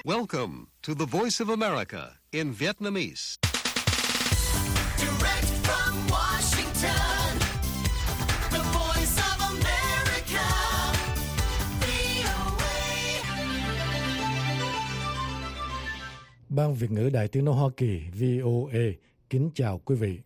Welcome to the Voice of America in Vietnamese. Direct from Washington, the Voice of America, VOA. Ban Việt ngữ Đài Tiếng nói Hoa Kỳ VOA kính chào quý vị.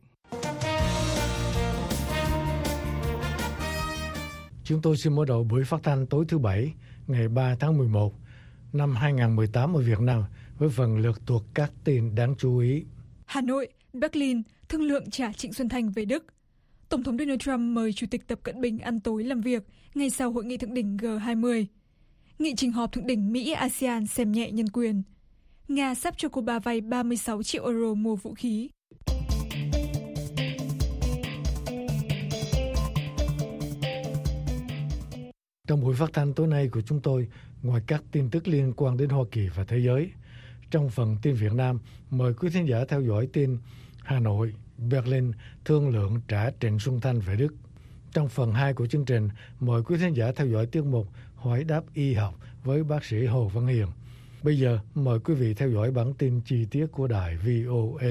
Chúng tôi xin mở đầu buổi phát thanh tối thứ Bảy, ngày 3 tháng 11 năm 2018 ở Việt Nam với phần lượt thuộc các tin đáng chú ý. Hà Nội, Berlin thương lượng trả Trịnh Xuân Thanh về Đức. Tổng thống Donald Trump mời Chủ tịch Tập Cận Bình ăn tối làm việc ngay sau hội nghị thượng đỉnh G20. Nghị trình họp thượng đỉnh Mỹ-ASEAN xem nhẹ nhân quyền. Nga sắp cho Cuba vay 36 triệu euro mua vũ khí. Trong buổi phát thanh tối nay của chúng tôi, ngoài các tin tức liên quan đến Hoa Kỳ và thế giới, trong phần tin Việt Nam, mời quý thính giả theo dõi tin Hà Nội, Berlin thương lượng trả Trịnh Xuân Thanh về Đức. Trong phần 2 của chương trình, mời quý thính giả theo dõi tiết mục Hỏi đáp y học với bác sĩ Hồ Văn Hiền. Bây giờ, mời quý vị theo dõi bản tin chi tiết của đài VOA.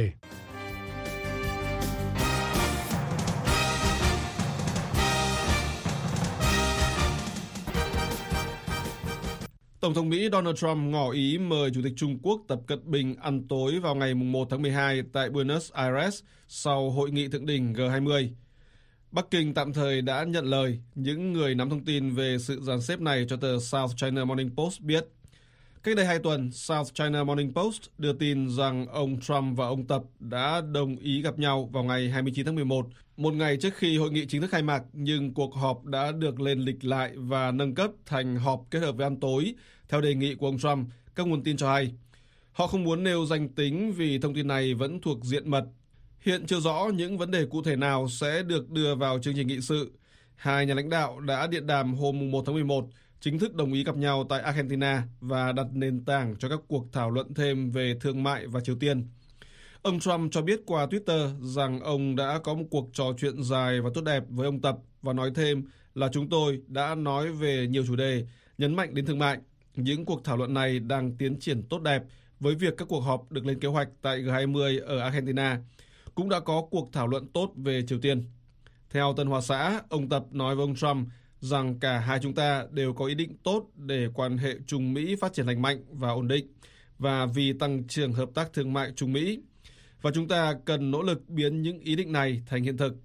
Tổng thống Mỹ Donald Trump ngỏ ý mời Chủ tịch Trung Quốc Tập Cận Bình ăn tối vào ngày 1 tháng 12 tại Buenos Aires sau hội nghị thượng đỉnh G20. Bắc Kinh tạm thời đã nhận lời. Những người nắm thông tin về sự dàn xếp này cho tờ South China Morning Post biết. Cách đây 2 tuần, South China Morning Post đưa tin rằng ông Trump và ông Tập đã đồng ý gặp nhau vào ngày 29 tháng 11, một ngày trước khi hội nghị chính thức khai mạc, nhưng cuộc họp đã được lên lịch lại và nâng cấp thành họp kết hợp với ăn tối, theo đề nghị của ông Trump, các nguồn tin cho hay. Họ không muốn nêu danh tính vì thông tin này vẫn thuộc diện mật. Hiện chưa rõ những vấn đề cụ thể nào sẽ được đưa vào chương trình nghị sự. Hai nhà lãnh đạo đã điện đàm hôm 1 tháng 11, chính thức đồng ý gặp nhau tại Argentina và đặt nền tảng cho các cuộc thảo luận thêm về thương mại và Triều Tiên. Ông Trump cho biết qua Twitter rằng ông đã có một cuộc trò chuyện dài và tốt đẹp với ông Tập và nói thêm là chúng tôi đã nói về nhiều chủ đề, nhấn mạnh đến thương mại. Những cuộc thảo luận này đang tiến triển tốt đẹp với việc các cuộc họp được lên kế hoạch tại G20 ở Argentina. Cũng đã có cuộc thảo luận tốt về Triều Tiên. Theo Tân Hoa Xã, ông Tập nói với ông Trump rằng cả hai chúng ta đều có ý định tốt để quan hệ Trung Mỹ phát triển lành mạnh và ổn định và vì tăng trưởng hợp tác thương mại Trung Mỹ. Và chúng ta cần nỗ lực biến những ý định này thành hiện thực.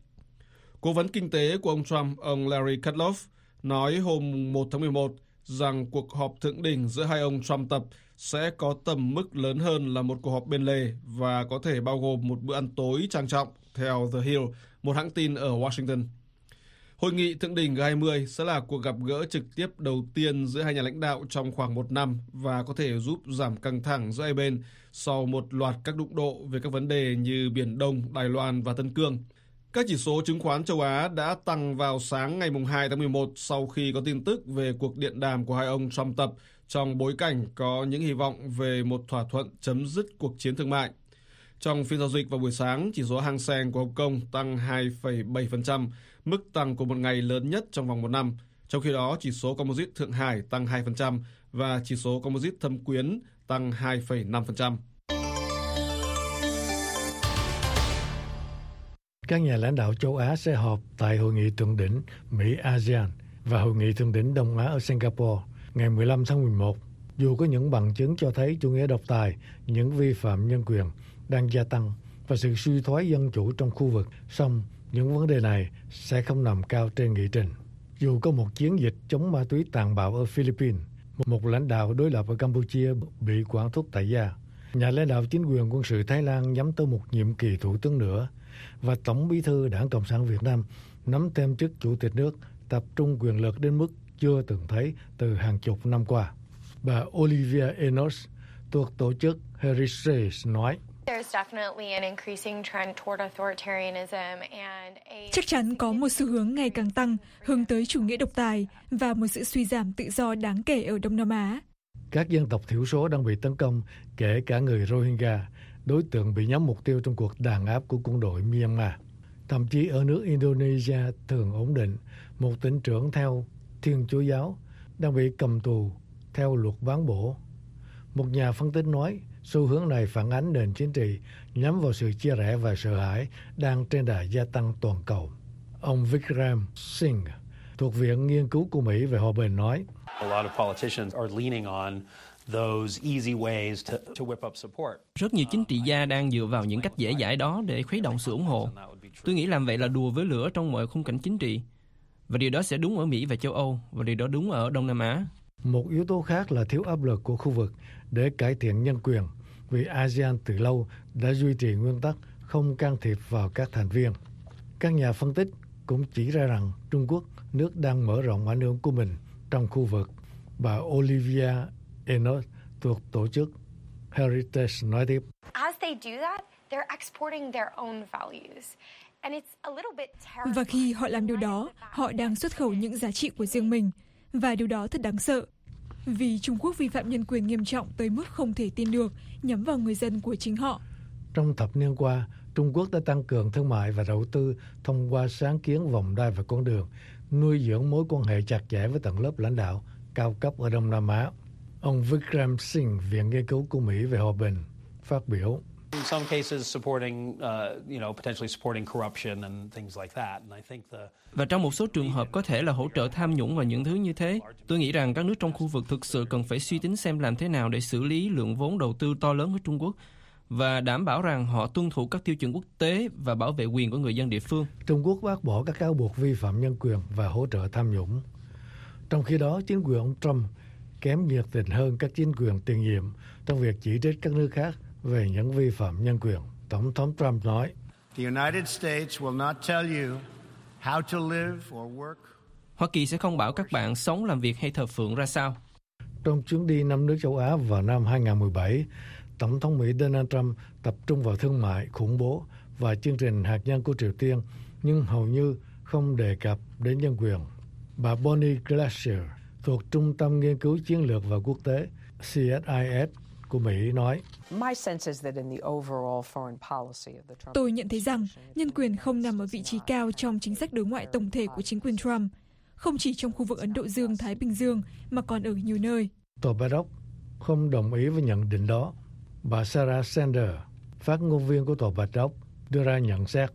Cố vấn kinh tế của ông Trump, ông Larry Kudlow, nói hôm 1 tháng 11 rằng cuộc họp thượng đỉnh giữa hai ông Trump Tập sẽ có tầm mức lớn hơn là một cuộc họp bên lề và có thể bao gồm một bữa ăn tối trang trọng, theo The Hill, một hãng tin ở Washington. Hội nghị thượng đỉnh G20 sẽ là cuộc gặp gỡ trực tiếp đầu tiên giữa hai nhà lãnh đạo trong khoảng 1 năm và có thể giúp giảm căng thẳng giữa hai bên sau một loạt các đụng độ về các vấn đề như Biển Đông, Đài Loan và Tân Cương. Các chỉ số chứng khoán châu Á đã tăng vào sáng ngày 2 tháng 11 sau khi có tin tức về cuộc điện đàm của hai ông Trump Tập trong bối cảnh có những hy vọng về một thỏa thuận chấm dứt cuộc chiến thương mại. Trong phiên giao dịch vào buổi sáng, chỉ số Hang Seng của Hồng Kông tăng 2,7%, mức tăng của một ngày lớn nhất trong vòng 1 năm. Trong khi đó, chỉ số Composite Thượng Hải tăng 2% và chỉ số Composite Thâm Quyến tăng 2,5%. Các nhà lãnh đạo châu Á sẽ họp tại hội nghị thượng đỉnh Mỹ-ASEAN và hội nghị thượng đỉnh Đông Á ở Singapore ngày 15 tháng 11. Dù có những bằng chứng cho thấy chủ nghĩa độc tài, những vi phạm nhân quyền đang gia tăng và sự suy thoái dân chủ trong khu vực, song những vấn đề này sẽ không nằm cao trên nghị trình. Dù có một chiến dịch chống ma túy tàn bạo ở Philippines, một lãnh đạo đối lập ở Campuchia bị quản thúc tại gia, nhà lãnh đạo chính quyền quân sự Thái Lan nhắm tới một nhiệm kỳ thủ tướng nữa, và Tổng bí thư Đảng Cộng sản Việt Nam nắm thêm chức chủ tịch nước, tập trung quyền lực đến mức chưa từng thấy từ hàng chục năm qua. Bà Olivia Enos thuộc tổ chức Heritage nói: Chắc chắn có một xu hướng ngày càng tăng hướng tới chủ nghĩa độc tài và một sự suy giảm tự do đáng kể ở Đông Nam Á. Các dân tộc thiểu số đang bị tấn công, kể cả người Rohingya, đối tượng bị nhắm mục tiêu trong cuộc đàn áp của quân đội Myanmar. Thậm chí ở nước Indonesia thường ổn định, một tỉnh trưởng theo Thiên Chúa giáo đang bị cầm tù theo luật bán bổ. Một nhà phân tích nói, xu hướng này phản ánh nền chính trị nhắm vào sự chia rẽ và sợ hãi đang trên đà gia tăng toàn cầu. Ông Vikram Singh, thuộc Viện Nghiên cứu của Mỹ về hòa bình nói, rất nhiều chính trị gia đang dựa vào những cách dễ dãi đó để khuấy động sự ủng hộ. Tôi nghĩ làm vậy là đùa với lửa trong mọi khung cảnh chính trị. Và điều đó sẽ đúng ở Mỹ và châu Âu, và điều đó đúng ở Đông Nam Á. Một yếu tố khác là thiếu áp lực của khu vực để cải thiện nhân quyền, vì ASEAN từ lâu đã duy trì nguyên tắc không can thiệp vào các thành viên. Các nhà phân tích cũng chỉ ra rằng Trung Quốc, nước đang mở rộng ảnh hưởng của mình trong khu vực. Bà Olivia Enos thuộc tổ chức Heritage nói tiếp. Và khi họ làm điều đó, họ đang xuất khẩu những giá trị của riêng mình. Và điều đó thật đáng sợ. Vì Trung Quốc vi phạm nhân quyền nghiêm trọng tới mức không thể tin được, nhắm vào người dân của chính họ. Trong thập niên qua, Trung Quốc đã tăng cường thương mại và đầu tư thông qua sáng kiến vòng đai và con đường, nuôi dưỡng mối quan hệ chặt chẽ với tầng lớp lãnh đạo cao cấp ở Đông Nam Á. Ông Vikram Singh, Viện Nghiên cứu của Mỹ về hòa bình, phát biểu. Và trong một số trường hợp có thể là hỗ trợ tham nhũng và những thứ như thế. Tôi nghĩ rằng các nước trong khu vực thực sự cần phải suy tính xem làm thế nào để xử lý lượng vốn đầu tư to lớn của Trung Quốc và đảm bảo rằng họ tuân thủ các tiêu chuẩn quốc tế và bảo vệ quyền của người dân địa phương. Trung Quốc bác bỏ các cáo buộc vi phạm nhân quyền và hỗ trợ tham nhũng. Trong khi đó, chính quyền ông Trump kém nhiệt tình hơn các chính quyền tiền nhiệm trong việc chỉ trích các nước khác về những vi phạm nhân quyền. Tổng thống Trump nói, Hoa Kỳ sẽ không bảo các bạn sống, làm việc hay thờ phượng ra sao. Trong chuyến đi 5 nước châu Á vào năm 2017, Tổng thống Mỹ Donald Trump tập trung vào thương mại, khủng bố và chương trình hạt nhân của Triều Tiên, nhưng hầu như không đề cập đến nhân quyền. Bà Bonnie Glacier, thuộc Trung tâm Nghiên cứu Chiến lược và Quốc tế CSIS của Mỹ nói, tôi nhận thấy rằng nhân quyền không nằm ở vị trí cao trong chính sách đối ngoại tổng thể của chính quyền Trump, không chỉ trong khu vực Ấn Độ Dương-Thái Bình Dương mà còn ở nhiều nơi. Tòa Bạch Ốc không đồng ý với nhận định đó. Bà Sarah Sanders, phát ngôn viên của Tòa Bạch Ốc, đưa ra nhận xét.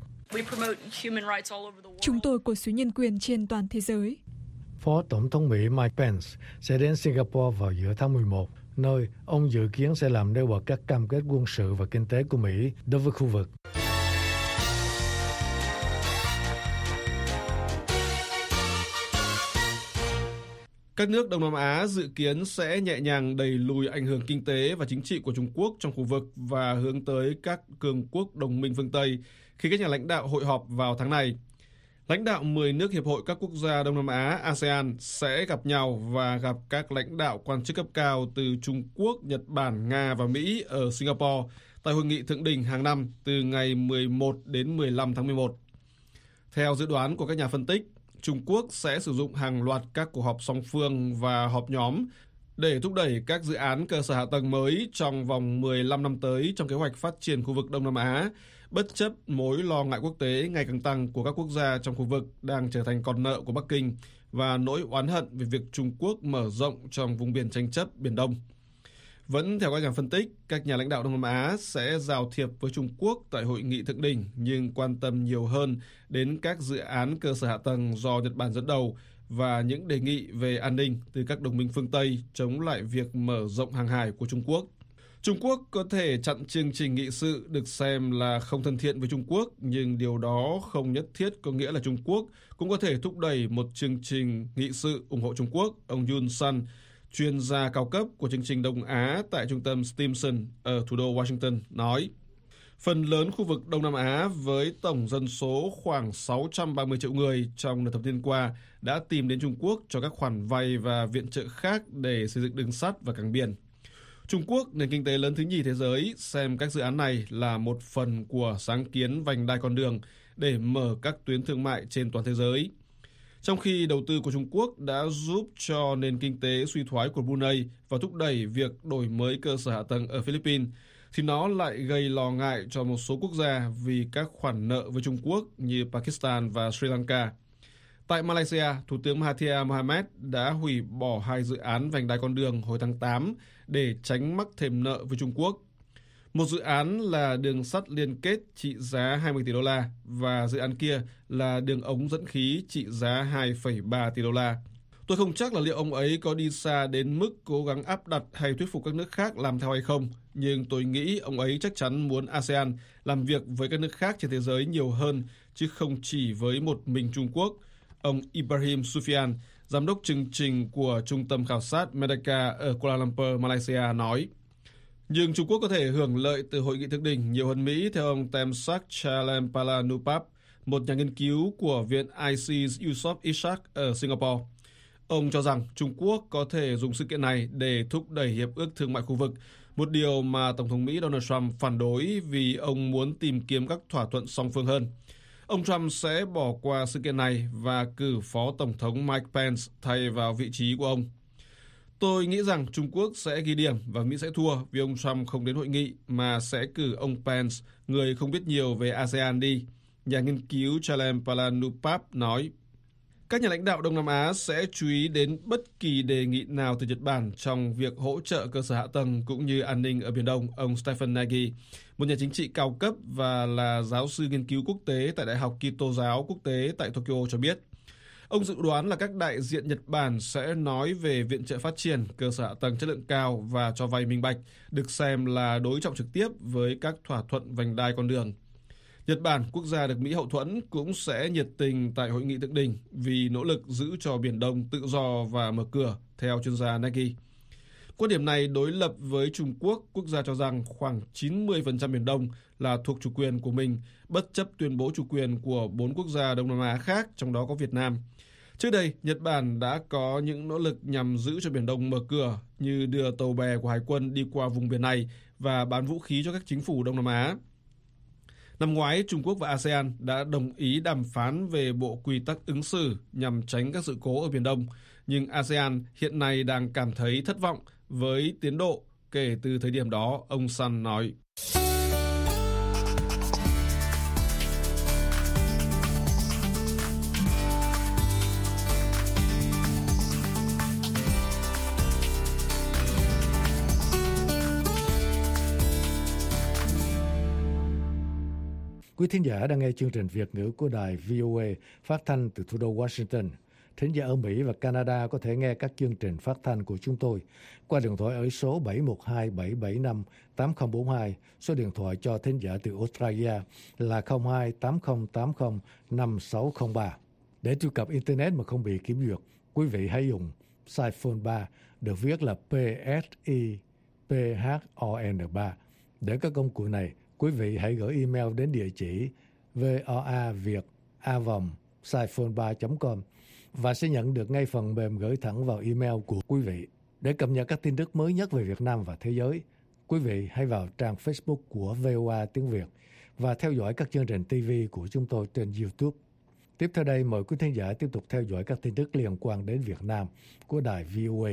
Chúng tôi cổ suý nhân quyền trên toàn thế giới. Phó Tổng thống Mỹ Mike Pence sẽ đến Singapore vào giữa tháng 11, nơi ông dự kiến sẽ làm nêu bật các cam kết quân sự và kinh tế của Mỹ đối với khu vực. Các nước Đông Nam Á dự kiến sẽ nhẹ nhàng đẩy lùi ảnh hưởng kinh tế và chính trị của Trung Quốc trong khu vực và hướng tới các cường quốc đồng minh phương Tây khi các nhà lãnh đạo hội họp vào tháng này. Lãnh đạo 10 nước Hiệp hội các quốc gia Đông Nam Á ASEAN sẽ gặp nhau và gặp các lãnh đạo quan chức cấp cao từ Trung Quốc, Nhật Bản, Nga và Mỹ ở Singapore tại hội nghị thượng đỉnh hàng năm từ ngày 11 đến 15 tháng 11. Theo dự đoán của các nhà phân tích, Trung Quốc sẽ sử dụng hàng loạt các cuộc họp song phương và họp nhóm để thúc đẩy các dự án cơ sở hạ tầng mới trong vòng 15 năm tới trong kế hoạch phát triển khu vực Đông Nam Á, bất chấp mối lo ngại quốc tế ngày càng tăng của các quốc gia trong khu vực đang trở thành con nợ của Bắc Kinh và nỗi oán hận về việc Trung Quốc mở rộng trong vùng biển tranh chấp Biển Đông. Vẫn theo các nhà phân tích, các nhà lãnh đạo Đông Nam Á sẽ giao thiệp với Trung Quốc tại hội nghị thượng đỉnh nhưng quan tâm nhiều hơn đến các dự án cơ sở hạ tầng do Nhật Bản dẫn đầu và những đề nghị về an ninh từ các đồng minh phương Tây chống lại việc mở rộng hàng hải của Trung Quốc. Trung Quốc có thể chặn chương trình nghị sự được xem là không thân thiện với Trung Quốc, nhưng điều đó không nhất thiết có nghĩa là Trung Quốc cũng có thể thúc đẩy một chương trình nghị sự ủng hộ Trung Quốc. Ông Yun Sun, chuyên gia cao cấp của chương trình Đông Á tại trung tâm Stimson ở thủ đô Washington, nói, phần lớn khu vực Đông Nam Á với tổng dân số khoảng 630 triệu người trong nửa thập niên qua đã tìm đến Trung Quốc cho các khoản vay và viện trợ khác để xây dựng đường sắt và cảng biển. Trung Quốc, nền kinh tế lớn thứ nhì thế giới, xem các dự án này là một phần của sáng kiến vành đai con đường để mở các tuyến thương mại trên toàn thế giới. Trong khi đầu tư của Trung Quốc đã giúp cho nền kinh tế suy thoái của Brunei và thúc đẩy việc đổi mới cơ sở hạ tầng ở Philippines, thì nó lại gây lo ngại cho một số quốc gia vì các khoản nợ với Trung Quốc như Pakistan và Sri Lanka. Tại Malaysia, Thủ tướng Mahathir Mohamad đã hủy bỏ 2 dự án vành đai con đường hồi tháng 8 để tránh mắc thềm nợ với Trung Quốc. Một dự án là đường sắt liên kết trị giá 20 tỷ đô la và dự án kia là đường ống dẫn khí trị giá 2,3 tỷ đô la. Tôi không chắc là liệu ông ấy có đi xa đến mức cố gắng áp đặt hay thuyết phục các nước khác làm theo hay không, nhưng tôi nghĩ ông ấy chắc chắn muốn ASEAN làm việc với các nước khác trên thế giới nhiều hơn, chứ không chỉ với một mình Trung Quốc. Ông Ibrahim Sufyan, giám đốc chương trình của Trung tâm Khảo sát Merdeka ở Kuala Lumpur, Malaysia nói. Nhưng Trung Quốc có thể hưởng lợi từ hội nghị thượng đỉnh nhiều hơn Mỹ, theo ông Temsak Chalermpalanupap, một nhà nghiên cứu của Viện ISEAS Yusof Ishak ở Singapore. Ông cho rằng Trung Quốc có thể dùng sự kiện này để thúc đẩy hiệp ước thương mại khu vực, một điều mà Tổng thống Mỹ Donald Trump phản đối vì ông muốn tìm kiếm các thỏa thuận song phương hơn. Ông Trump sẽ bỏ qua sự kiện này và cử Phó Tổng thống Mike Pence thay vào vị trí của ông. Tôi nghĩ rằng Trung Quốc sẽ ghi điểm và Mỹ sẽ thua vì ông Trump không đến hội nghị mà sẽ cử ông Pence, người không biết nhiều về ASEAN đi, nhà nghiên cứu Chalermpalanupap nói. Các nhà lãnh đạo Đông Nam Á sẽ chú ý đến bất kỳ đề nghị nào từ Nhật Bản trong việc hỗ trợ cơ sở hạ tầng cũng như an ninh ở Biển Đông, ông Stephen Nagy, một nhà chính trị cao cấp và là giáo sư nghiên cứu quốc tế tại Đại học Kitô giáo quốc tế tại Tokyo cho biết. Ông dự đoán là các đại diện Nhật Bản sẽ nói về viện trợ phát triển, cơ sở hạ tầng chất lượng cao và cho vay minh bạch, được xem là đối trọng trực tiếp với các thỏa thuận vành đai con đường. Nhật Bản, quốc gia được Mỹ hậu thuẫn, cũng sẽ nhiệt tình tại hội nghị thượng đỉnh vì nỗ lực giữ cho Biển Đông tự do và mở cửa, theo chuyên gia Nagy. Quan điểm này đối lập với Trung Quốc, quốc gia cho rằng khoảng 90% Biển Đông là thuộc chủ quyền của mình, bất chấp tuyên bố chủ quyền của 4 quốc gia Đông Nam Á khác, trong đó có Việt Nam. Trước đây, Nhật Bản đã có những nỗ lực nhằm giữ cho Biển Đông mở cửa, như đưa tàu bè của Hải quân đi qua vùng biển này và bán vũ khí cho các chính phủ Đông Nam Á. Năm ngoái, Trung Quốc và ASEAN đã đồng ý đàm phán về bộ quy tắc ứng xử nhằm tránh các sự cố ở Biển Đông, nhưng ASEAN hiện nay đang cảm thấy thất vọng với tiến độ kể từ thời điểm đó, ông Sun nói. Quý thính giả đang nghe chương trình Việt ngữ của đài VOA phát thanh từ thủ đô Washington. Thính giả ở Mỹ và Canada có thể nghe các chương trình phát thanh của chúng tôi qua điện thoại ở số 712-775-8042, số điện thoại cho thính giả từ Australia là 02-8080-5603. Để truy cập Internet mà không bị kiểm duyệt, quý vị hãy dùng Siphon 3, được viết là PSIPHON3. Để các công cụ này, quý vị hãy gửi email đến địa chỉ voaviet@siphon3.com và sẽ nhận được ngay phần mềm gửi thẳng vào email của quý vị. Để cập nhật các tin tức mới nhất về Việt Nam và thế giới, quý vị hãy vào trang Facebook của VOA tiếng Việt và theo dõi các chương trình TV của chúng tôi trên YouTube. Tiếp theo đây, mời quý thính giả tiếp tục theo dõi các tin tức liên quan đến Việt Nam của đài VOA.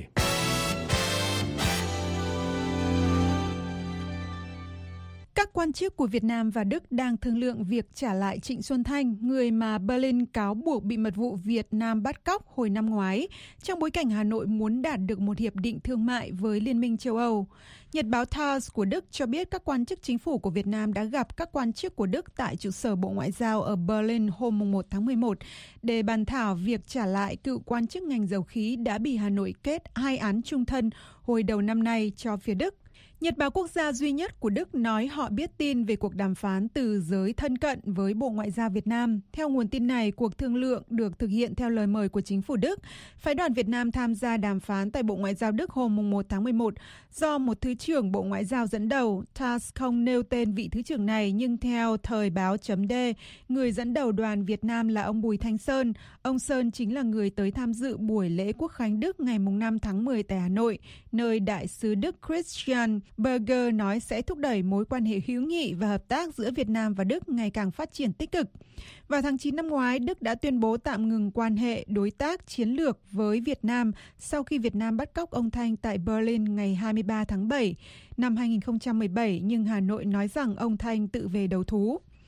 Các quan chức của Việt Nam và Đức đang thương lượng việc trả lại Trịnh Xuân Thanh, người mà Berlin cáo buộc bị mật vụ Việt Nam bắt cóc hồi năm ngoái, trong bối cảnh Hà Nội muốn đạt được một hiệp định thương mại với Liên minh châu Âu. Nhật báo TASS của Đức cho biết các quan chức chính phủ của Việt Nam đã gặp các quan chức của Đức tại trụ sở Bộ Ngoại giao ở Berlin hôm 1 tháng 11 để bàn thảo việc trả lại cựu quan chức ngành dầu khí đã bị Hà Nội kết 2 án chung thân hồi đầu năm nay cho phía Đức. Nhật báo quốc gia duy nhất của Đức nói họ biết tin về cuộc đàm phán từ giới thân cận với Bộ Ngoại giao Việt Nam. Theo nguồn tin này, cuộc thương lượng được thực hiện theo lời mời của chính phủ Đức. Phái đoàn Việt Nam tham gia đàm phán tại Bộ Ngoại giao Đức hôm 1 tháng 11 do một Thứ trưởng Bộ Ngoại giao dẫn đầu. TASS không nêu tên vị Thứ trưởng này, nhưng theo Thời báo .d, người dẫn đầu đoàn Việt Nam là ông Bùi Thanh Sơn. Ông Sơn chính là người tới tham dự buổi lễ Quốc khánh Đức ngày 5 tháng 10 tại Hà Nội, nơi Đại sứ Đức Christian Berger nói sẽ thúc đẩy mối quan hệ hữu nghị và hợp tác giữa Việt Nam và Đức ngày càng phát triển tích cực. Vào tháng 9 năm ngoái, Đức đã tuyên bố tạm ngừng quan hệ đối tác chiến lược với Việt Nam sau khi Việt Nam bắt cóc ông Thanh tại Berlin ngày 23 tháng 7 năm 2017, nhưng Hà Nội nói rằng ông Thanh tự về đầu thú.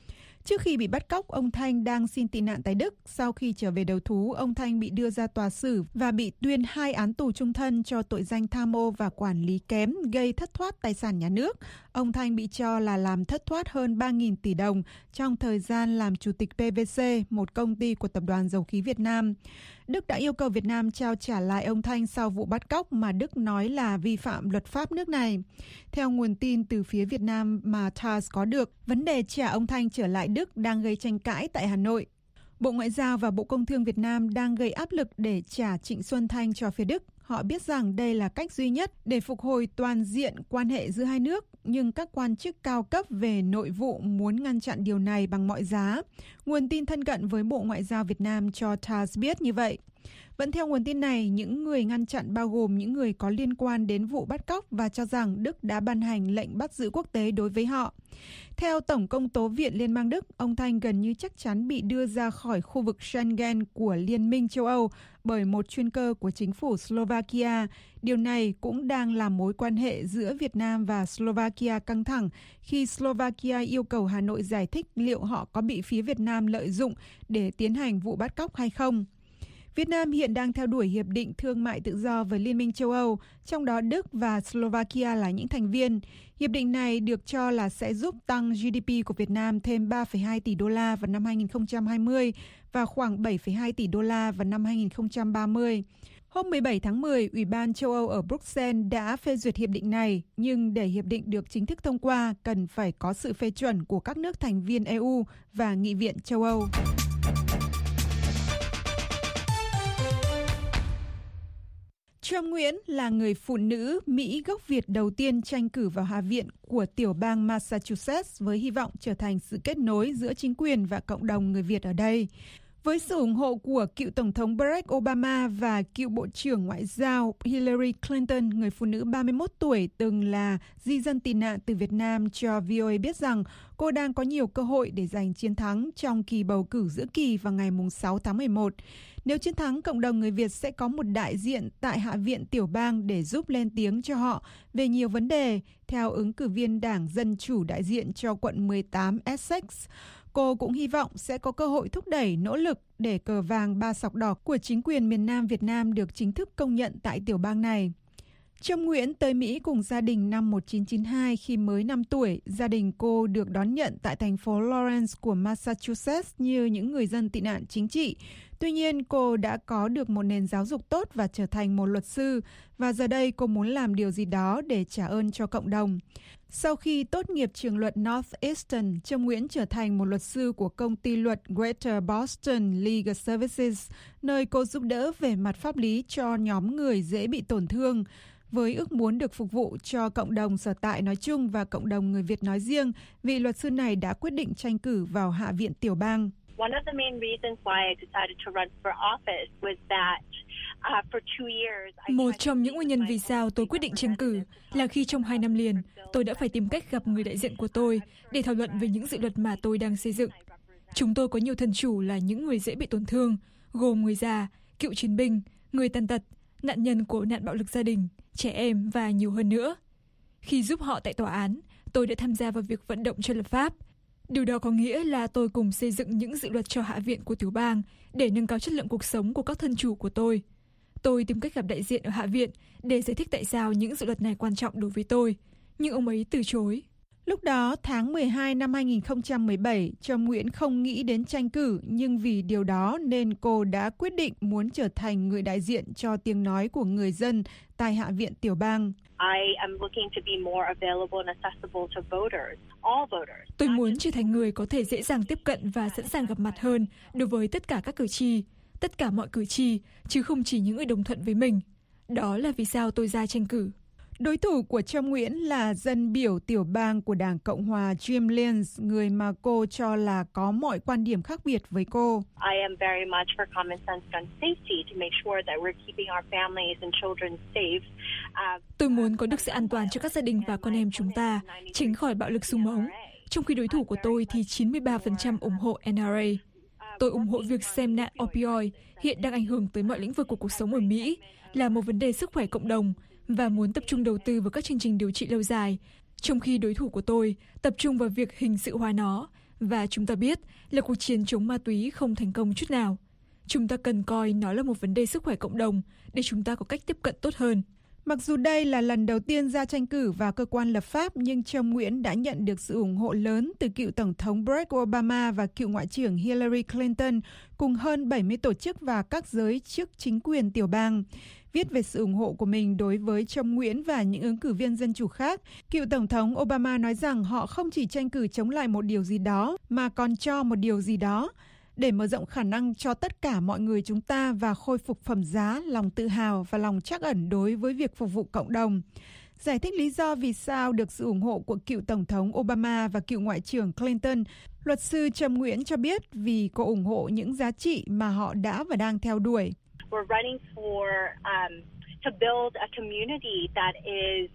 Trước khi bị bắt cóc, ông Thanh đang xin tị nạn tại Đức. Sau khi trở về đầu thú, ông Thanh bị đưa ra tòa xử và bị tuyên 2 án tù chung thân cho tội danh tham ô và quản lý kém gây thất thoát tài sản nhà nước. Ông Thanh bị cho là làm thất thoát hơn 3.000 tỷ đồng trong thời gian làm chủ tịch PVC, một công ty của Tập đoàn Dầu khí Việt Nam. Đức đã yêu cầu Việt Nam trao trả lại ông Thanh sau vụ bắt cóc mà Đức nói là vi phạm luật pháp nước này. Theo nguồn tin từ phía Việt Nam mà TASS có được, vấn đề trả ông Thanh trở lại Đức đang gây tranh cãi tại Hà Nội. Bộ Ngoại giao và Bộ Công Thương Việt Nam đang gây áp lực để trả Trịnh Xuân Thanh cho phía Đức. Họ biết rằng đây là cách duy nhất để phục hồi toàn diện quan hệ giữa hai nước, nhưng các quan chức cao cấp về nội vụ muốn ngăn chặn điều này bằng mọi giá. Nguồn tin thân cận với Bộ Ngoại giao Việt Nam cho TASS biết như vậy. Vẫn theo nguồn tin này, những người ngăn chặn bao gồm những người có liên quan đến vụ bắt cóc và cho rằng Đức đã ban hành lệnh bắt giữ quốc tế đối với họ. Theo Tổng công tố viện Liên bang Đức, ông Thanh gần như chắc chắn bị đưa ra khỏi khu vực Schengen của Liên minh châu Âu bởi một chuyên cơ của chính phủ Slovakia. Điều này cũng đang làm mối quan hệ giữa Việt Nam và Slovakia căng thẳng khi Slovakia yêu cầu Hà Nội giải thích liệu họ có bị phía Việt Nam lợi dụng để tiến hành vụ bắt cóc hay không. Việt Nam hiện đang theo đuổi hiệp định thương mại tự do với Liên minh châu Âu, trong đó Đức và Slovakia là những thành viên. Hiệp định này được cho là sẽ giúp tăng GDP của Việt Nam thêm 3,2 tỷ đô la vào năm 2020 và khoảng 7,2 tỷ đô la vào năm 2030. Hôm 17 tháng 10, Ủy ban châu Âu ở Bruxelles đã phê duyệt hiệp định này, nhưng để hiệp định được chính thức thông qua, cần phải có sự phê chuẩn của các nước thành viên EU và Nghị viện châu Âu. Trâm Nguyễn là người phụ nữ Mỹ gốc Việt đầu tiên tranh cử vào Hạ viện của tiểu bang Massachusetts với hy vọng trở thành sự kết nối giữa chính quyền và cộng đồng người Việt ở đây. Với sự ủng hộ của cựu Tổng thống Barack Obama và cựu Bộ trưởng Ngoại giao Hillary Clinton, người phụ nữ 31 tuổi từng là di dân tị nạn từ Việt Nam cho VOA biết rằng cô đang có nhiều cơ hội để giành chiến thắng trong kỳ bầu cử giữa kỳ vào ngày 6 tháng 11. Nếu chiến thắng, cộng đồng người Việt sẽ có một đại diện tại Hạ viện tiểu bang để giúp lên tiếng cho họ về nhiều vấn đề, theo ứng cử viên Đảng Dân Chủ đại diện cho quận 18 Essex. Cô cũng hy vọng sẽ có cơ hội thúc đẩy nỗ lực để cờ vàng 3 sọc đỏ của chính quyền miền Nam Việt Nam được chính thức công nhận tại tiểu bang này. Trâm Nguyễn tới Mỹ cùng gia đình năm 1992 khi mới 5 tuổi. Gia đình cô được đón nhận tại thành phố Lawrence của Massachusetts như những người dân tị nạn chính trị. Tuy nhiên, cô đã có được một nền giáo dục tốt và trở thành một luật sư, và giờ đây cô muốn làm điều gì đó để trả ơn cho cộng đồng. Sau khi tốt nghiệp trường luật Northeastern, Trâm Nguyễn trở thành một luật sư của công ty luật Greater Boston Legal Services, nơi cô giúp đỡ về mặt pháp lý cho nhóm người dễ bị tổn thương. Với ước muốn được phục vụ cho cộng đồng sở tại nói chung và cộng đồng người Việt nói riêng, vị luật sư này đã quyết định tranh cử vào Hạ viện tiểu bang. One of the main reasons why I decided to run for office was that for 2 years Một trong những nguyên nhân vì sao tôi quyết định tranh cử là khi trong 2 năm liền, tôi đã phải tìm cách gặp người đại diện của tôi để thảo luận về những dự luật mà tôi đang xây dựng. Chúng tôi có nhiều thân chủ là những người dễ bị tổn thương, gồm người già, cựu chiến binh, người tàn tật, nạn nhân của nạn bạo lực gia đình, trẻ em và nhiều hơn nữa. Khi giúp họ tại tòa án, tôi đã tham gia vào việc vận động cho lập pháp. Điều đó có nghĩa là tôi cùng xây dựng những dự luật cho Hạ viện của tiểu bang để nâng cao chất lượng cuộc sống của các thân chủ của tôi. Tôi tìm cách gặp đại diện ở Hạ viện để giải thích tại sao những dự luật này quan trọng đối với tôi, nhưng ông ấy từ chối. Lúc đó, tháng 12 năm 2017, Trâm Nguyễn không nghĩ đến tranh cử, nhưng vì điều đó nên cô đã quyết định muốn trở thành người đại diện cho tiếng nói của người dân tại Hạ viện tiểu bang. Tôi muốn trở thành người có thể dễ dàng tiếp cận và sẵn sàng gặp mặt hơn đối với tất cả các cử tri, tất cả mọi cử tri, chứ không chỉ những người đồng thuận với mình. Đó là vì sao tôi ra tranh cử. Đối thủ của Trâm Nguyễn là dân biểu tiểu bang của Đảng Cộng hòa Jim Lyons, người mà cô cho là có mọi quan điểm khác biệt với cô. Tôi muốn có được sự an toàn cho các gia đình và con em chúng ta, tránh khỏi bạo lực xung ống. Trong khi đối thủ của tôi thì 93% ủng hộ NRA. Tôi ủng hộ việc xem nạn opioid hiện đang ảnh hưởng tới mọi lĩnh vực của cuộc sống ở Mỹ, là một vấn đề sức khỏe cộng đồng, và muốn tập trung đầu tư vào các chương trình điều trị lâu dài, trong khi đối thủ của tôi tập trung vào việc hình sự hóa nó và chúng ta biết là cuộc chiến chống ma túy không thành công chút nào. Chúng ta cần coi nó là một vấn đề sức khỏe cộng đồng để chúng ta có cách tiếp cận tốt hơn. Mặc dù đây là lần đầu tiên ra tranh cử vào cơ quan lập pháp, nhưng Trump Nguyễn đã nhận được sự ủng hộ lớn từ cựu Tổng thống Barack Obama và cựu Ngoại trưởng Hillary Clinton, cùng hơn 70 tổ chức và các giới chức chính quyền tiểu bang. Viết về sự ủng hộ của mình đối với Trump Nguyễn và những ứng cử viên dân chủ khác, cựu Tổng thống Obama nói rằng họ không chỉ tranh cử chống lại một điều gì đó, mà còn cho một điều gì đó, để mở rộng khả năng cho tất cả mọi người chúng ta và khôi phục phẩm giá, lòng tự hào và lòng trắc ẩn đối với việc phục vụ cộng đồng. Giải thích lý do vì sao được sự ủng hộ của cựu Tổng thống Obama và cựu Ngoại trưởng Clinton, luật sư Trump Nguyễn cho biết vì cô ủng hộ những giá trị mà họ đã và đang theo đuổi. We're running for to build a community that is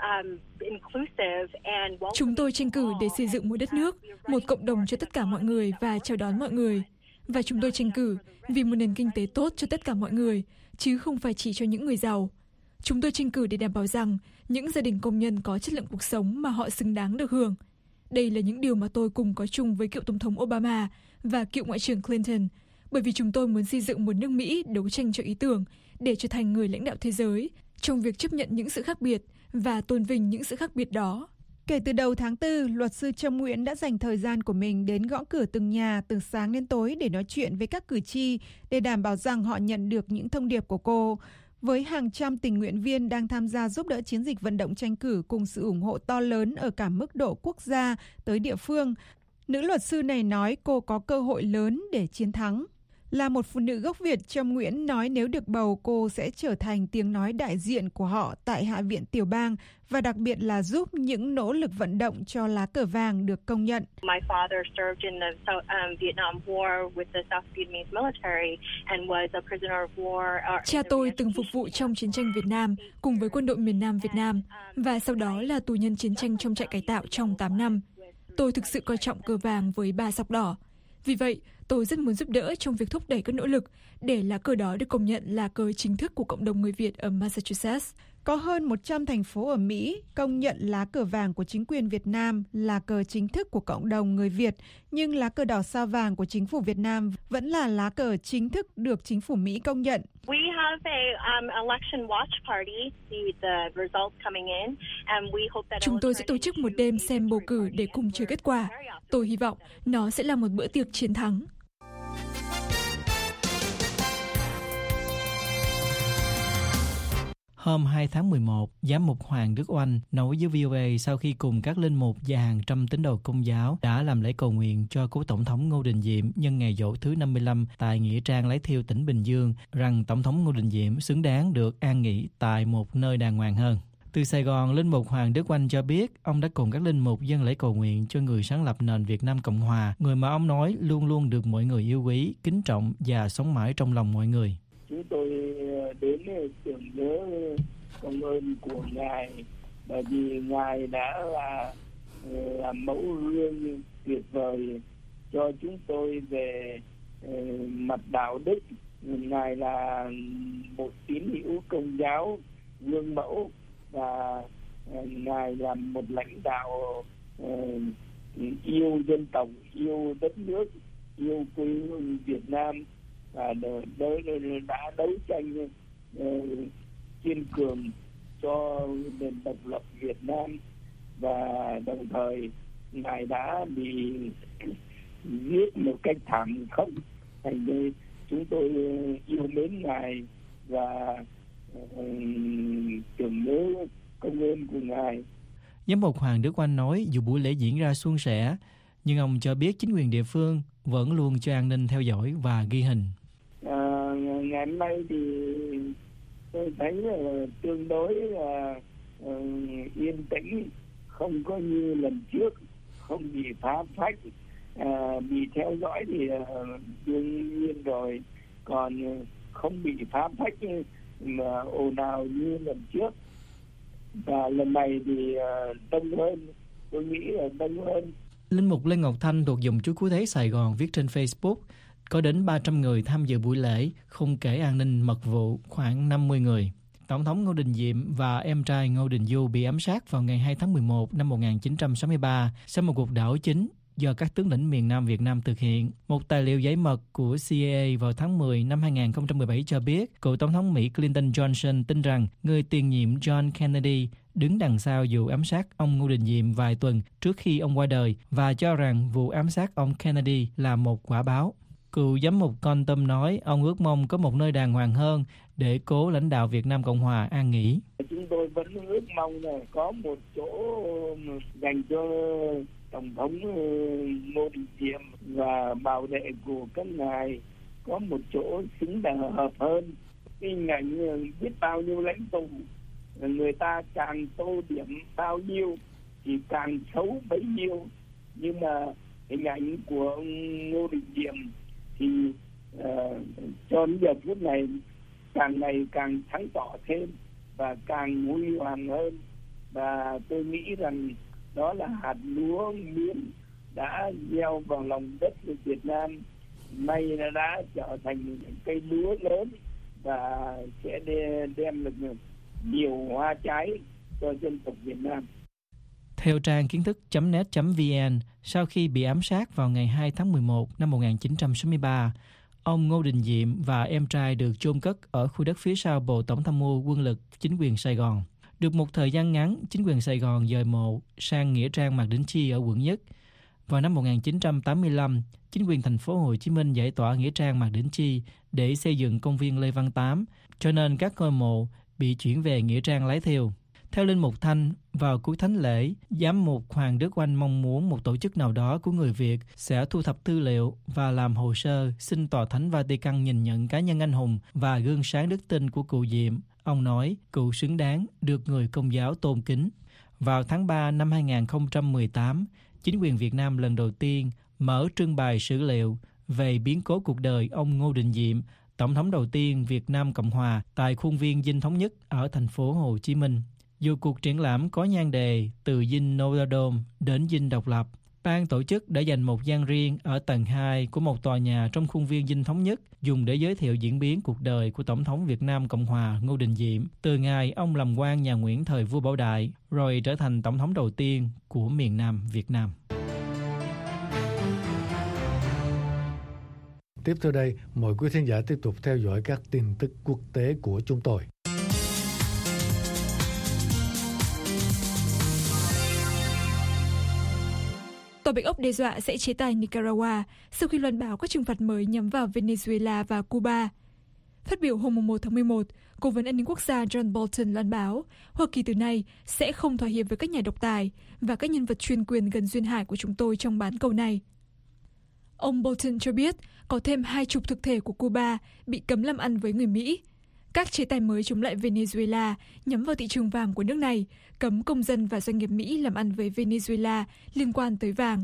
inclusive and welcoming. Chúng tôi tranh cử để xây dựng một đất nước, một cộng đồng cho tất cả mọi người và chào đón mọi người. Và chúng tôi tranh cử vì một nền kinh tế tốt cho tất cả mọi người, chứ không phải chỉ cho những người giàu. Chúng tôi tranh cử để đảm bảo rằng những gia đình công nhân có chất lượng cuộc sống mà họ xứng đáng được hưởng. Đây là những điều mà tôi cùng có chung với cựu Tổng thống Obama và cựu Ngoại trưởng Clinton, bởi vì chúng tôi muốn xây dựng một nước Mỹ đấu tranh cho ý tưởng để trở thành người lãnh đạo thế giới trong việc chấp nhận những sự khác biệt và tôn vinh những sự khác biệt đó. Kể từ đầu tháng 4, luật sư Trump Nguyễn đã dành thời gian của mình đến gõ cửa từng nhà từ sáng đến tối để nói chuyện với các cử tri để đảm bảo rằng họ nhận được những thông điệp của cô. Với hàng trăm tình nguyện viên đang tham gia giúp đỡ chiến dịch vận động tranh cử cùng sự ủng hộ to lớn ở cả mức độ quốc gia tới địa phương, nữ luật sư này nói cô có cơ hội lớn để chiến thắng. Là một phụ nữ gốc Việt, Trump Nguyễn nói nếu được bầu, cô sẽ trở thành tiếng nói đại diện của họ tại Hạ viện tiểu bang và đặc biệt là giúp những nỗ lực vận động cho lá cờ vàng được công nhận. My father served in the Vietnam War with the South Vietnamese military and was a prisoner of war. Cha tôi từng phục vụ trong chiến tranh Việt Nam cùng với quân đội miền Nam Việt Nam và sau đó là tù nhân chiến tranh trong trại cải tạo trong 8 năm. Tôi thực sự coi trọng cờ vàng với 3 sọc đỏ. Vì vậy, tôi rất muốn giúp đỡ trong việc thúc đẩy các nỗ lực để lá cờ đó được công nhận là cờ chính thức của cộng đồng người Việt ở Massachusetts. Có hơn 100 thành phố ở Mỹ công nhận lá cờ vàng của chính quyền Việt Nam là cờ chính thức của cộng đồng người Việt, nhưng lá cờ đỏ sao vàng của chính phủ Việt Nam vẫn là lá cờ chính thức được chính phủ Mỹ công nhận. We have a election watch party, see the results coming in, and we hope that Chúng tôi sẽ tổ chức một đêm xem bầu cử để cùng chờ kết quả. Tôi hy vọng nó sẽ là một bữa tiệc chiến thắng. Hôm 2 tháng 11, Giám mục Hoàng Đức Oanh nói với VOA sau khi cùng các linh mục và hàng trăm tín đồ Công giáo đã làm lễ cầu nguyện cho cố Tổng thống Ngô Đình Diệm nhân ngày giỗ thứ 55 tại Nghĩa Trang Lái Thiêu, tỉnh Bình Dương, rằng Tổng thống Ngô Đình Diệm xứng đáng được an nghỉ tại một nơi đàng hoàng hơn. Từ Sài Gòn, linh mục Hoàng Đức Oanh cho biết ông đã cùng các linh mục dâng lễ cầu nguyện cho người sáng lập nền Việt Nam Cộng Hòa, người mà ông nói luôn luôn được mọi người yêu quý, kính trọng và sống mãi trong lòng mọi người. Chúng tôi đến tưởng nhớ công ơn của Ngài, bởi vì Ngài đã là mẫu gương tuyệt vời cho chúng tôi về mặt đạo đức. Ngài là một tín hữu Công giáo gương mẫu và Ngài là một lãnh đạo yêu dân tộc, yêu đất nước, yêu quê hương Việt Nam và đã đấu tranh kiên cường cho nền độc lập Việt Nam, và đồng thời Ngài đã bị giết một cách thảm khốc. Thành ra chúng tôi yêu mến Ngài và tưởng nhớ công ơn của Ngài. Giám mục Hoàng Đức Oanh nói dù buổi lễ diễn ra suôn sẻ, nhưng ông cho biết chính quyền địa phương vẫn luôn cho an ninh theo dõi và ghi hình. Ngày hôm nay thì tôi thấy là tương đối là yên tĩnh, không có như lần trước, không bị phá phách, bị theo dõi thì đương nhiên rồi, còn không bị phá phách mà ồn ào như lần trước. Và lần này thì đông hơn, tôi nghĩ là đông hơn. Linh mục Lê Ngọc Thanh thuộc dòng Chúa Cứu Thế Sài Gòn viết trên Facebook có đến 300 người tham dự buổi lễ, không kể an ninh mật vụ khoảng 50 người. Tổng thống Ngô Đình Diệm và em trai Ngô Đình Du bị ám sát vào ngày 2 tháng 11 năm 1963 sau một cuộc đảo chính do các tướng lĩnh miền Nam Việt Nam thực hiện. Một tài liệu giấy mật của CIA vào tháng 10 năm 2017 cho biết, cựu Tổng thống Mỹ Clinton Johnson tin rằng người tiền nhiệm John Kennedy đứng đằng sau vụ ám sát ông Ngô Đình Diệm vài tuần trước khi ông qua đời và cho rằng vụ ám sát ông Kennedy là một quả báo. Cựu giám mục Compton nói ông ước mong có một nơi đàng hoàng hơn để cố lãnh đạo Việt Nam Cộng Hòa an nghỉ. Chúng tôi vẫn ước mong là có một chỗ dành cho Tổng thống Ngô Đình Diệm và bảo đệ của các ngài, có một chỗ xứng đáng hợp hơn. Hình ảnh biết bao nhiêu lãnh tụ, người ta càng tô điểm bao nhiêu thì càng xấu bấy nhiêu, nhưng mà hình ảnh của ông Ngô Đình Diệm thì cho đến giờ phút này càng ngày càng sáng tỏ thêm và càng huy hoàng hơn, và tôi nghĩ rằng đó là hạt lúa miếng đã gieo vào lòng đất của Việt Nam, nay nó đã trở thành cây lúa lớn và sẽ đem được nhiều hoa trái cho dân tộc Việt Nam. Theo trang kiến thức.net.vn, sau khi bị ám sát vào ngày 2 tháng 11 năm 1963, ông Ngô Đình Diệm và em trai được chôn cất ở khu đất phía sau Bộ Tổng tham mưu Quân lực Chính quyền Sài Gòn. Được một thời gian ngắn, chính quyền Sài Gòn dời mộ sang nghĩa trang Mạc Đĩnh Chi ở quận Nhất. Vào năm 1985, chính quyền thành phố Hồ Chí Minh giải tỏa nghĩa trang Mạc Đĩnh Chi để xây dựng công viên Lê Văn Tám, cho nên các ngôi mộ bị chuyển về nghĩa trang Lái Thiêu. Theo Linh Mục Thanh, vào cuối thánh lễ, Giám mục Hoàng Đức Oanh mong muốn một tổ chức nào đó của người Việt sẽ thu thập tư liệu và làm hồ sơ xin Tòa Thánh Vatican nhìn nhận cá nhân anh hùng và gương sáng đức tin của cụ Diệm. Ông nói, cụ xứng đáng được người Công giáo tôn kính. Vào tháng 3 năm 2018, chính quyền Việt Nam lần đầu tiên mở trưng bày sử liệu về biến cố cuộc đời ông Ngô Đình Diệm, Tổng thống đầu tiên Việt Nam Cộng Hòa tại khuôn viên Dinh Thống Nhất ở thành phố Hồ Chí Minh. Dù cuộc triển lãm có nhan đề từ Dinh Nova Dome đến Dinh Độc Lập, ban tổ chức đã dành một gian riêng ở tầng 2 của một tòa nhà trong khuôn viên Dinh Thống Nhất dùng để giới thiệu diễn biến cuộc đời của Tổng thống Việt Nam Cộng Hòa Ngô Đình Diệm từ ngày ông làm quan nhà Nguyễn thời vua Bảo Đại, rồi trở thành Tổng thống đầu tiên của miền Nam Việt Nam. Tiếp theo đây, mời quý khán giả tiếp tục theo dõi các tin tức quốc tế của chúng tôi. Tòa Bạch Ốc đe dọa sẽ chế tài Nicaragua sau khi loan báo các trừng phạt mới nhắm vào Venezuela và Cuba. Phát biểu hôm 1 tháng 11, Cố vấn An ninh Quốc gia John Bolton loan báo Hoa Kỳ từ nay sẽ không thỏa hiệp với các nhà độc tài và các nhân vật chuyên quyền gần duyên hải của chúng tôi trong bán cầu này. Ông Bolton cho biết có thêm 20 thực thể của Cuba bị cấm làm ăn với người Mỹ. Các chế tài mới chống lại Venezuela nhắm vào thị trường vàng của nước này, cấm công dân và doanh nghiệp Mỹ làm ăn với Venezuela liên quan tới vàng.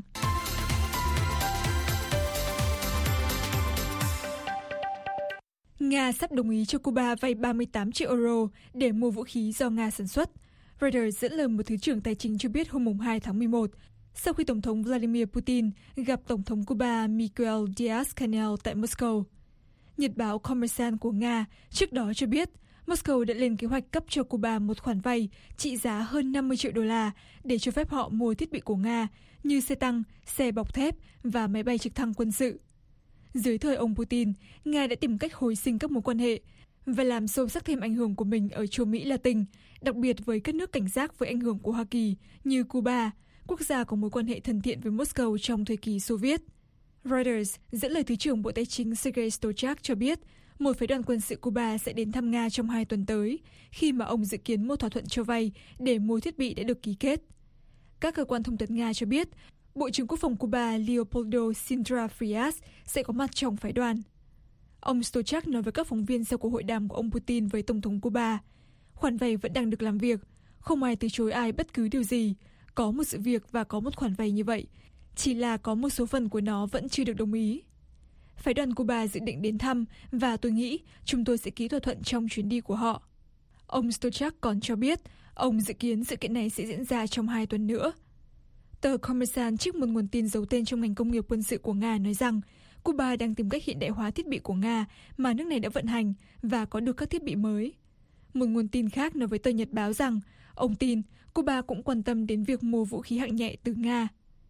Nga sắp đồng ý cho Cuba vay 38 triệu euro để mua vũ khí do Nga sản xuất. Reuters dẫn lời một thứ trưởng tài chính cho biết hôm 2 tháng 11, sau khi Tổng thống Vladimir Putin gặp Tổng thống Cuba Miguel Díaz-Canel tại Moscow. Nhật báo Kommersant của Nga trước đó cho biết Moscow đã lên kế hoạch cấp cho Cuba một khoản vay trị giá hơn 50 triệu đô la để cho phép họ mua thiết bị của Nga như xe tăng, xe bọc thép và máy bay trực thăng quân sự. Dưới thời ông Putin, Nga đã tìm cách hồi sinh các mối quan hệ và làm sâu sắc thêm ảnh hưởng của mình ở châu Mỹ Latin, đặc biệt với các nước cảnh giác với ảnh hưởng của Hoa Kỳ như Cuba, quốc gia có mối quan hệ thân thiện với Moscow trong thời kỳ Xô Viết. Reuters dẫn lời Thứ trưởng Bộ Tài chính Sergei Stochak cho biết một phái đoàn quân sự Cuba sẽ đến thăm Nga trong 2 tuần tới, khi mà ông dự kiến một thỏa thuận cho vay để mua thiết bị đã được ký kết. Các cơ quan thông tấn Nga cho biết Bộ trưởng Quốc phòng Cuba Leopoldo Sindra Frias sẽ có mặt trong phái đoàn. Ông Stochak nói với các phóng viên sau cuộc hội đàm của ông Putin với Tổng thống Cuba, khoản vay vẫn đang được làm việc, không ai từ chối ai bất cứ điều gì, có một sự việc và có một khoản vay như vậy, chỉ là có một số phần của nó vẫn chưa được đồng ý. Phái đoàn Cuba dự định đến thăm và tôi nghĩ chúng tôi sẽ ký thỏa thuận trong chuyến đi của họ. Ông Stochak còn cho biết ông dự kiến sự kiện này sẽ diễn ra trong 2 tuần nữa. Tờ Kommersant trích một nguồn tin giấu tên trong ngành công nghiệp quân sự của Nga nói rằng Cuba đang tìm cách hiện đại hóa thiết bị của Nga mà nước này đã vận hành và có được các thiết bị mới. Một nguồn tin khác nói với tờ Nhật báo rằng ông tin Cuba cũng quan tâm đến việc mua vũ khí hạng nhẹ từ Nga.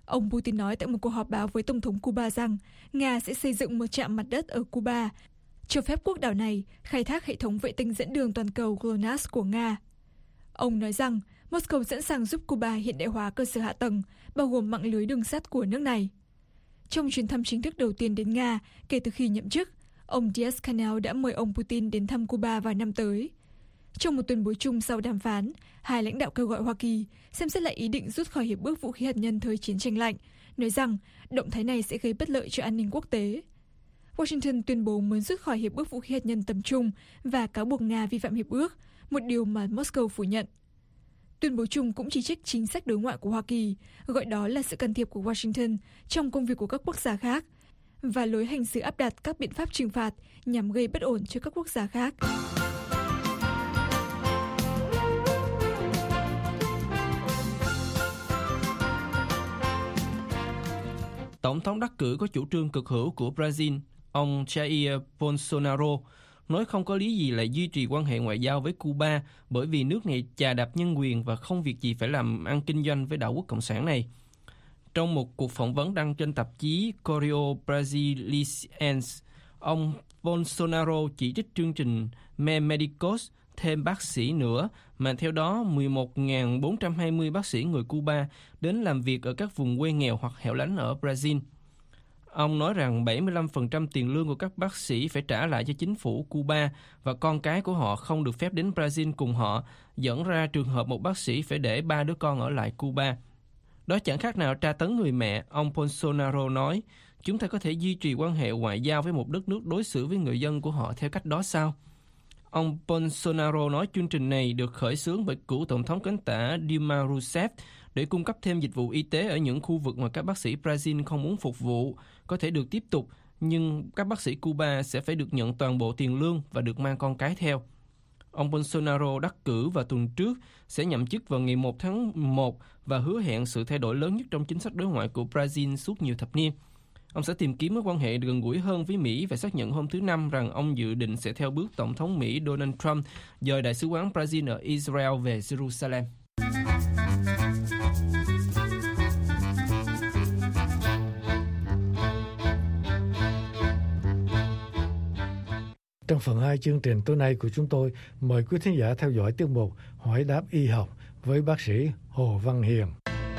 Ông Putin nói tại một cuộc họp báo với Tổng thống Cuba rằng Nga sẽ xây dựng một trạm mặt đất ở Cuba, cho phép quốc đảo này khai thác hệ thống vệ tinh dẫn đường toàn cầu GLONASS của Nga. Ông nói rằng Moscow sẵn sàng giúp Cuba hiện đại hóa cơ sở hạ tầng, bao gồm mạng lưới đường sắt của nước này. Trong chuyến thăm chính thức đầu tiên đến Nga kể từ khi nhậm chức, ông Diaz-Canel đã mời ông Putin đến thăm Cuba vào năm tới. Trong một tuyên bố chung sau đàm phán, hai lãnh đạo kêu gọi Hoa Kỳ xem xét lại ý định rút khỏi hiệp ước vũ khí hạt nhân thời chiến tranh lạnh, nói rằng động thái này sẽ gây bất lợi cho an ninh quốc tế. Washington tuyên bố muốn rút khỏi hiệp ước vũ khí hạt nhân tầm trung và cáo buộc Nga vi phạm hiệp ước, một điều mà Moscow phủ nhận. Tuyên bố chung cũng chỉ trích chính sách đối ngoại của Hoa Kỳ, gọi đó là sự can thiệp của Washington trong công việc của các quốc gia khác và lối hành xử áp đặt các biện pháp trừng phạt nhằm gây bất ổn cho các quốc gia khác. Tổng thống đắc cử có chủ trương cực hữu của Brazil, ông Jair Bolsonaro, nói không có lý gì lại duy trì quan hệ ngoại giao với Cuba bởi vì nước này chà đạp nhân quyền và không việc gì phải làm ăn kinh doanh với đảo quốc cộng sản này. Trong một cuộc phỏng vấn đăng trên tạp chí Correio Brasiliense, ông Bolsonaro chỉ trích chương trình Me Medicos thêm bác sĩ nữa, mà theo đó 11.420 bác sĩ người Cuba đến làm việc ở các vùng quê nghèo hoặc hẻo lánh ở Brazil. Ông nói rằng 75% tiền lương của các bác sĩ phải trả lại cho chính phủ Cuba và con cái của họ không được phép đến Brazil cùng họ, dẫn ra trường hợp một bác sĩ phải để 3 đứa con ở lại Cuba. Đó chẳng khác nào tra tấn người mẹ, ông Bolsonaro nói. Chúng ta có thể duy trì quan hệ ngoại giao với một đất nước đối xử với người dân của họ theo cách đó sao? Ông Bolsonaro nói chương trình này được khởi xướng bởi cựu Tổng thống cánh tả Dilma Rousseff để cung cấp thêm dịch vụ y tế ở những khu vực mà các bác sĩ Brazil không muốn phục vụ, có thể được tiếp tục, nhưng các bác sĩ Cuba sẽ phải được nhận toàn bộ tiền lương và được mang con cái theo. Ông Bolsonaro đắc cử vào tuần trước sẽ nhậm chức vào ngày 1 tháng 1 và hứa hẹn sự thay đổi lớn nhất trong chính sách đối ngoại của Brazil suốt nhiều thập niên. Ông sẽ tìm kiếm mối quan hệ gần gũi hơn với Mỹ và xác nhận hôm thứ Năm rằng ông dự định sẽ theo bước Tổng thống Mỹ Donald Trump dời Đại sứ quán Brazil ở Israel về Jerusalem. Trong phần 2 chương trình tối nay của chúng tôi, mời quý thính giả theo dõi tiết mục Hỏi đáp y học với bác sĩ Hồ Văn Hiền.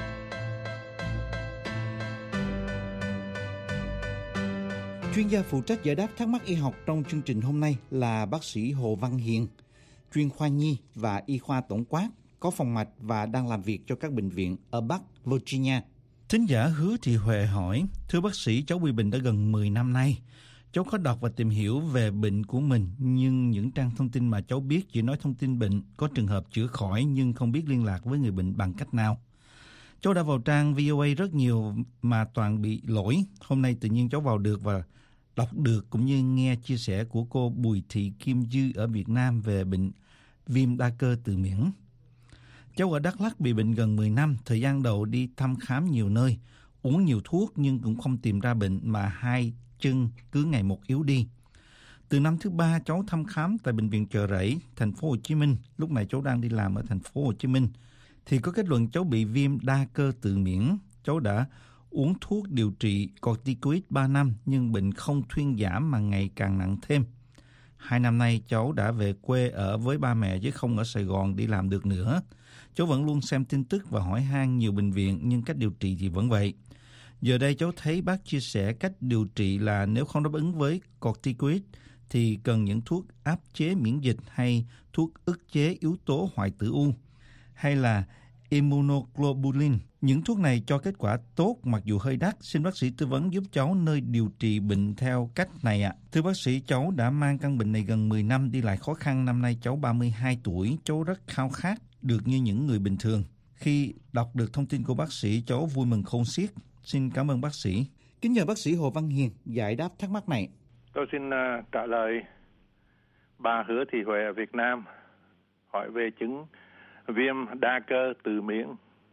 Chuyên gia phụ trách giải đáp thắc mắc y học trong chương trình hôm nay là bác sĩ Hồ Văn Hiền, chuyên khoa nhi và y khoa tổng quát, có phòng mạch và đang làm việc cho các bệnh viện ở Bắc Virginia. Thính giả Hứa Thị Huệ hỏi, thưa bác sĩ, cháu bị bệnh đã gần 10 năm nay. Cháu có đọc và tìm hiểu về bệnh của mình, nhưng những trang thông tin mà cháu biết chỉ nói thông tin bệnh, có trường hợp chữa khỏi nhưng không biết liên lạc với người bệnh bằng cách nào. Cháu đã vào trang VOA rất nhiều mà toàn bị lỗi. Hôm nay tự nhiên cháu vào được và đọc được cũng như nghe chia sẻ của cô Bùi Thị Kim Dư ở Việt Nam về bệnh viêm đa cơ tự miễn. Cháu ở Đắk Lắk bị bệnh gần 10 năm, thời gian đầu đi thăm khám nhiều nơi, uống nhiều thuốc nhưng cũng không tìm ra bệnh mà hai chân cứ ngày một yếu đi. Từ năm thứ 3 cháu thăm khám tại bệnh viện Chợ Rẫy, thành phố Hồ Chí Minh, lúc này cháu đang đi làm ở thành phố Hồ Chí Minh, thì có kết luận cháu bị viêm đa cơ tự miễn. Cháu đã uống thuốc điều trị corticoid 3 năm nhưng bệnh không thuyên giảm mà ngày càng nặng thêm. 2 năm nay cháu đã về quê ở với ba mẹ chứ không ở Sài Gòn đi làm được nữa. Cháu vẫn luôn xem tin tức và hỏi han nhiều bệnh viện nhưng cách điều trị thì vẫn vậy. Giờ đây cháu thấy bác chia sẻ cách điều trị là nếu không đáp ứng với corticoid thì cần những thuốc áp chế miễn dịch hay thuốc ức chế yếu tố hoại tử u hay là immunoglobulin. Những thuốc này cho kết quả tốt mặc dù hơi đắt. Xin bác sĩ tư vấn giúp cháu nơi điều trị bệnh theo cách này ạ. Thưa bác sĩ, cháu đã mang căn bệnh này gần 10 năm, đi lại khó khăn. Năm nay cháu 32 tuổi, cháu rất khao khát được như những người bình thường. Khi đọc được thông tin của bác sĩ, cháu vui mừng khôn xiết. Xin cảm ơn bác sĩ. Kính nhờ bác sĩ Hồ Văn Hiền giải đáp thắc mắc này. Tôi xin trả lời bà Hứa Thị Huệ ở Việt Nam hỏi về chứng viêm đa cơ tự miễn.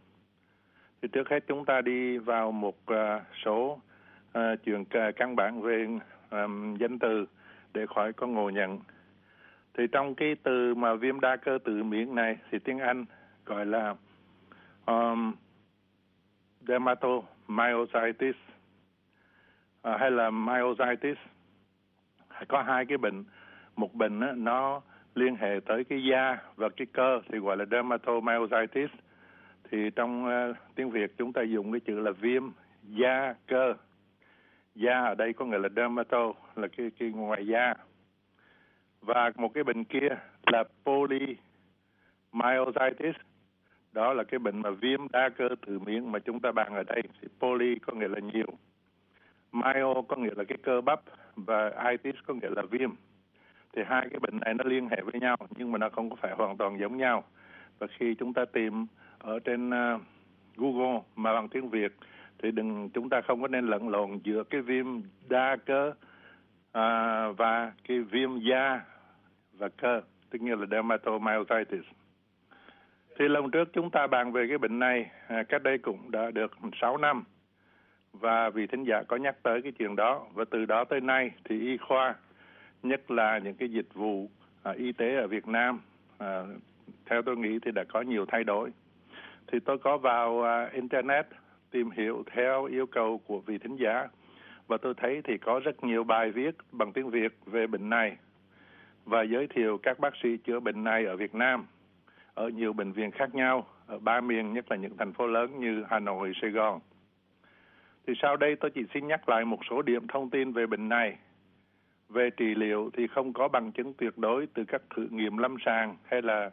Thì trước hết chúng ta đi vào một số chuyện căn bản về danh từ để khỏi có ngộ nhận. Thì trong cái từ mà viêm đa cơ tự miễn này thì tiếng Anh gọi là myositis hay là myositis. Có hai cái bệnh, một bệnh á, nó liên hệ tới cái da và cái cơ thì gọi là dermatomyositis. Thì trong tiếng Việt chúng ta dùng cái chữ là viêm da cơ. Da ở đây có nghĩa là dermato, là cái ngoài da. Và một cái bệnh kia là polymyositis. Đó là cái bệnh mà viêm đa cơ tự miễn mà chúng ta bàn ở đây. Thì poly có nghĩa là nhiều, myo có nghĩa là cái cơ bắp, và itis có nghĩa là viêm. Thì hai cái bệnh này nó liên hệ với nhau nhưng mà nó không có phải hoàn toàn giống nhau. Và khi chúng ta tìm ở trên Google mà bằng tiếng Việt thì chúng ta không có nên lẫn lộn giữa cái viêm đa cơ và cái viêm da và cơ, tức như là dermatomyositis. Thì lần trước chúng ta bàn về cái bệnh này cách đây cũng đã được 6 năm. Và vị thính giả có nhắc tới cái chuyện đó. Và từ đó tới nay thì y khoa, nhất là những cái dịch vụ y tế ở Việt Nam, theo tôi nghĩ thì đã có nhiều thay đổi. Thì tôi có vào Internet tìm hiểu theo yêu cầu của vị thính giả. Và tôi thấy thì có rất nhiều bài viết bằng tiếng Việt về bệnh này. Và giới thiệu các bác sĩ chữa bệnh này ở Việt Nam, ở nhiều bệnh viện khác nhau, ở ba miền, nhất là những thành phố lớn như Hà Nội, Sài Gòn. Thì sau đây tôi chỉ xin nhắc lại một số điểm thông tin về bệnh này. Về trị liệu thì không có bằng chứng tuyệt đối từ các thử nghiệm lâm sàng hay là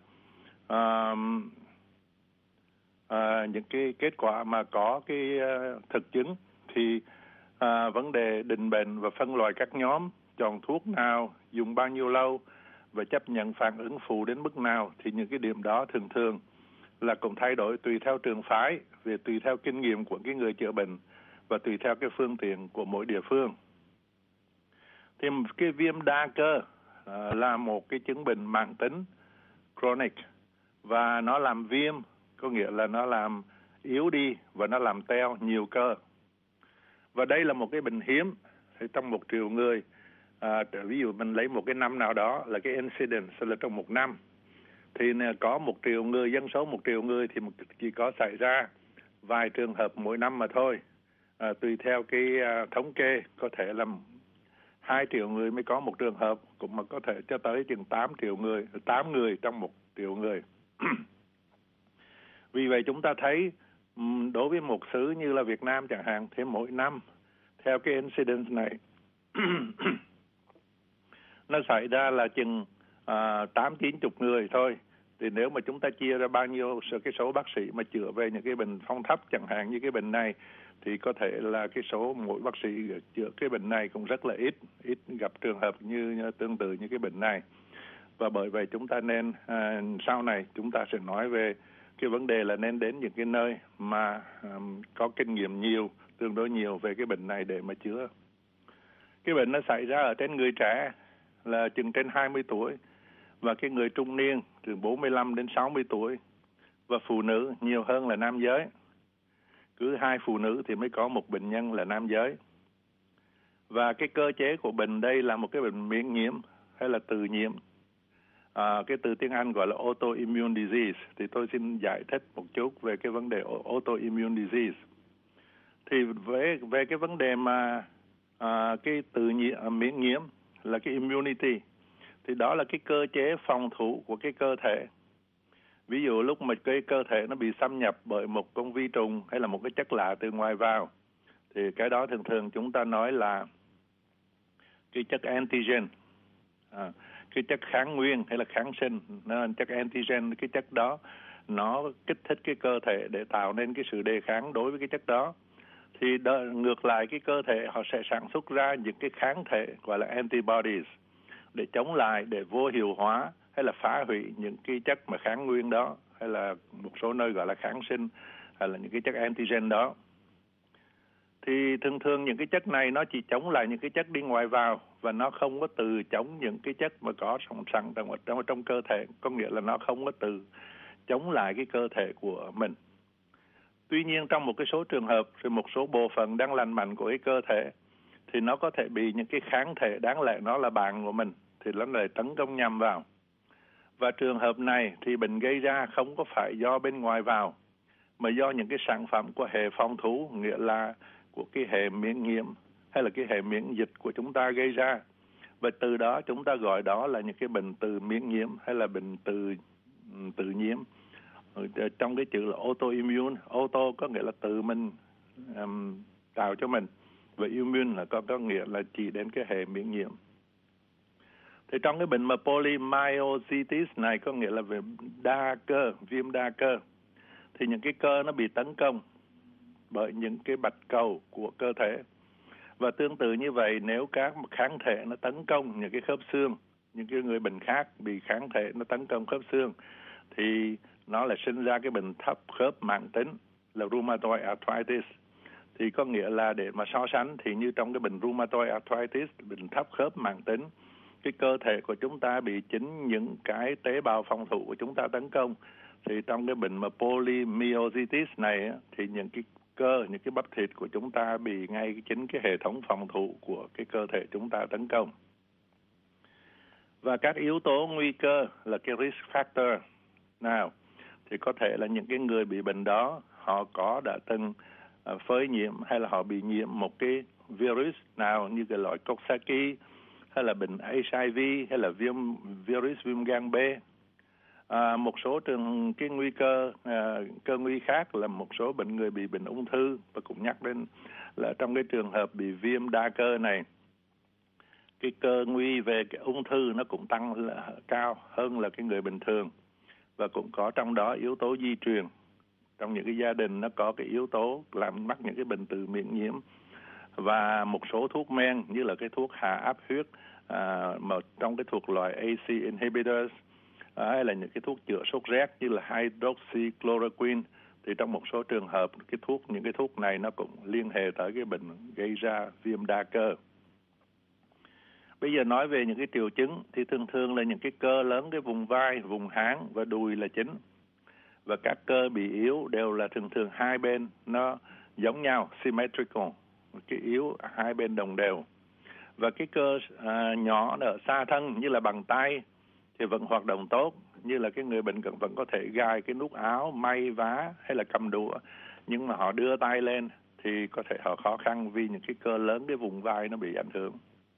những cái kết quả mà có cái thực chứng. Thì vấn đề định bệnh và phân loại các nhóm, chọn thuốc nào, dùng bao nhiêu lâu và chấp nhận phản ứng phụ đến mức nào, thì những cái điểm đó thường thường là cũng thay đổi tùy theo trường phái, về tùy theo kinh nghiệm của cái người chữa bệnh và tùy theo cái phương tiện của mỗi địa phương. Thì cái viêm đa cơ là một cái chứng bệnh mãn tính chronic, và nó làm viêm, có nghĩa là nó làm yếu đi và nó làm teo nhiều cơ. Và đây là một cái bệnh hiếm. Thì trong 1 triệu người, ví dụ mình lấy một cái năm nào đó là cái incidence là trong một năm, thì có 1 triệu người, dân số 1 triệu người thì chỉ có xảy ra vài trường hợp mỗi năm mà thôi. Tùy theo cái thống kê, có thể là 2 triệu người mới có một trường hợp, cũng mà có thể cho tới chừng 8 người trong 1 triệu người. Vì vậy chúng ta thấy đối với một xứ như là Việt Nam chẳng hạn, thì mỗi năm theo cái incidence này nó xảy ra là chừng 8-90 người thôi. Thì nếu mà chúng ta chia ra bao nhiêu cái số bác sĩ mà chữa về những cái bệnh phong thấp chẳng hạn như cái bệnh này, thì có thể là cái số mỗi bác sĩ chữa cái bệnh này cũng rất là ít gặp trường hợp như tương tự như cái bệnh này. Và bởi vậy chúng ta nên sau này chúng ta sẽ nói về cái vấn đề là nên đến những cái nơi mà có kinh nghiệm nhiều, tương đối nhiều về cái bệnh này để mà chữa. Cái bệnh nó xảy ra ở trên người trẻ là chừng trên 20 tuổi, và cái người trung niên từ 45 đến 60 tuổi, và phụ nữ nhiều hơn là nam giới. Cứ 2 phụ nữ thì mới có một bệnh nhân là nam giới. Và cái cơ chế của bệnh đây là một cái bệnh miễn nhiễm hay là tự nhiễm. Cái từ tiếng Anh gọi là autoimmune disease. Thì tôi xin giải thích một chút về cái vấn đề autoimmune disease. Thì về cái vấn đề mà cái miễn nhiễm là cái immunity, thì đó là cái cơ chế phòng thủ của cái cơ thể. Ví dụ lúc mà cái cơ thể nó bị xâm nhập bởi một con vi trùng hay là một cái chất lạ từ ngoài vào, thì cái đó thường thường chúng ta nói là cái chất antigen, cái chất kháng nguyên hay là kháng sinh. Nên chất antigen, cái chất đó nó kích thích cái cơ thể để tạo nên cái sự đề kháng đối với cái chất đó. Thì ngược lại cái cơ thể họ sẽ sản xuất ra những cái kháng thể gọi là antibodies để chống lại, để vô hiệu hóa hay là phá hủy những cái chất mà kháng nguyên đó, hay là một số nơi gọi là kháng sinh, hay là những cái chất antigen đó. Thì thường thường những cái chất này nó chỉ chống lại những cái chất đi ngoài vào, và nó không có từ chống những cái chất mà có sẵn trong cơ thể, có nghĩa là nó không có từ chống lại cái cơ thể của mình. Tuy nhiên trong một cái số trường hợp, thì một số bộ phận đang lành mạnh của cái cơ thể thì nó có thể bị những cái kháng thể đáng lẽ nó là bạn của mình, thì nó lại tấn công nhầm vào. Và trường hợp này thì bệnh gây ra không có phải do bên ngoài vào, mà do những cái sản phẩm của hệ phòng thủ, nghĩa là của cái hệ miễn nhiễm hay là cái hệ miễn dịch của chúng ta gây ra. Và từ đó chúng ta gọi đó là những cái bệnh từ miễn nhiễm hay là bệnh tự nhiễm. Trong cái chữ là autoimmune, auto có nghĩa là tự mình tạo cho mình, và immune là có nghĩa là chỉ đến cái hệ miễn nhiễm. Thì trong cái bệnh mà polymyositis này có nghĩa là về đa cơ, viêm đa cơ, thì những cái cơ nó bị tấn công bởi những cái bạch cầu của cơ thể. Và tương tự như vậy, nếu các kháng thể nó tấn công những cái khớp xương, những cái người bệnh khác bị kháng thể nó tấn công khớp xương, thì nó lại sinh ra cái bệnh thấp khớp mãn tính là rheumatoid arthritis. Thì có nghĩa là để mà so sánh thì như trong cái bệnh rheumatoid arthritis, bệnh thấp khớp mãn tính, cái cơ thể của chúng ta bị chính những cái tế bào phòng thủ của chúng ta tấn công. Thì trong cái bệnh mà polymyositis này thì những cái cơ, những cái bắp thịt của chúng ta bị ngay chính cái hệ thống phòng thủ của cái cơ thể chúng ta tấn công. Và các yếu tố nguy cơ là cái risk factor nào thì có thể là những cái người bị bệnh đó họ đã từng phơi nhiễm hay là họ bị nhiễm một cái virus nào như cái loại Coxsackie hay là bệnh HIV hay là virus viêm gan B. Một số trường cái nguy cơ cơ nguy khác là một số người bị bệnh ung thư, và cũng nhắc đến là trong cái trường hợp bị viêm đa cơ này, cái cơ nguy về cái ung thư nó cũng tăng cao hơn là cái người bình thường. Và cũng có trong đó yếu tố di truyền. Trong những cái gia đình nó có cái yếu tố làm mắc những cái bệnh từ miễn nhiễm. Và một số thuốc men như là cái thuốc hạ áp huyết mà trong cái thuộc loại AC inhibitors, hay là những cái thuốc chữa sốt rét như là hydroxychloroquine, thì trong một số trường hợp những cái thuốc này nó cũng liên hệ tới cái bệnh gây ra viêm đa cơ. Bây giờ nói về những cái triệu chứng thì thường là những cái cơ lớn cái vùng vai, vùng háng và đùi là chính. Và các cơ bị yếu đều là thường hai bên nó giống nhau, symmetrical, cái yếu hai bên đồng đều. Và cái cơ nhỏ ở xa thân như là bàn tay thì vẫn hoạt động tốt, như là cái người bệnh vẫn có thể gài cái nút áo, may vá hay là cầm đũa, nhưng mà họ đưa tay lên thì có thể họ khó khăn vì những cái cơ lớn cái vùng vai nó bị ảnh hưởng.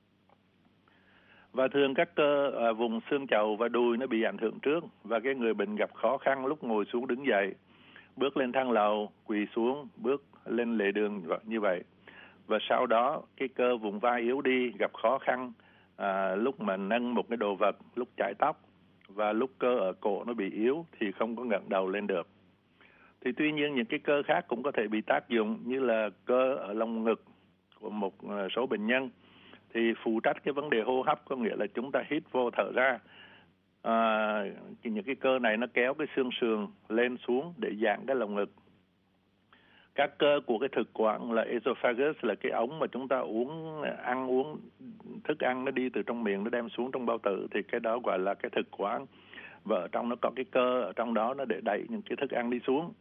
Và thường các cơ vùng xương chậu và đùi nó bị ảnh hưởng trước, và cái người bệnh gặp khó khăn lúc ngồi xuống đứng dậy, bước lên thang lầu, quỳ xuống, bước lên lề đường như vậy. Và sau đó cái cơ vùng vai yếu đi, gặp khó khăn lúc mà nâng một cái đồ vật, lúc chải tóc, và lúc cơ ở cổ nó bị yếu thì không có ngẩng đầu lên được. Thì tuy nhiên những cái cơ khác cũng có thể bị tác dụng, như là cơ ở lồng ngực của một số bệnh nhân thì phụ trách cái vấn đề hô hấp, có nghĩa là chúng ta hít vô thở ra. Những cái cơ này nó kéo cái xương sườn lên xuống để giãn cái lồng ngực. Các cơ của cái thực quản là esophagus, là cái ống mà chúng ta ăn uống thức ăn nó đi từ trong miệng nó đem xuống trong bao tử, thì cái đó gọi là cái thực quản. Và ở trong nó có cái cơ ở trong đó nó để đẩy những cái thức ăn đi xuống.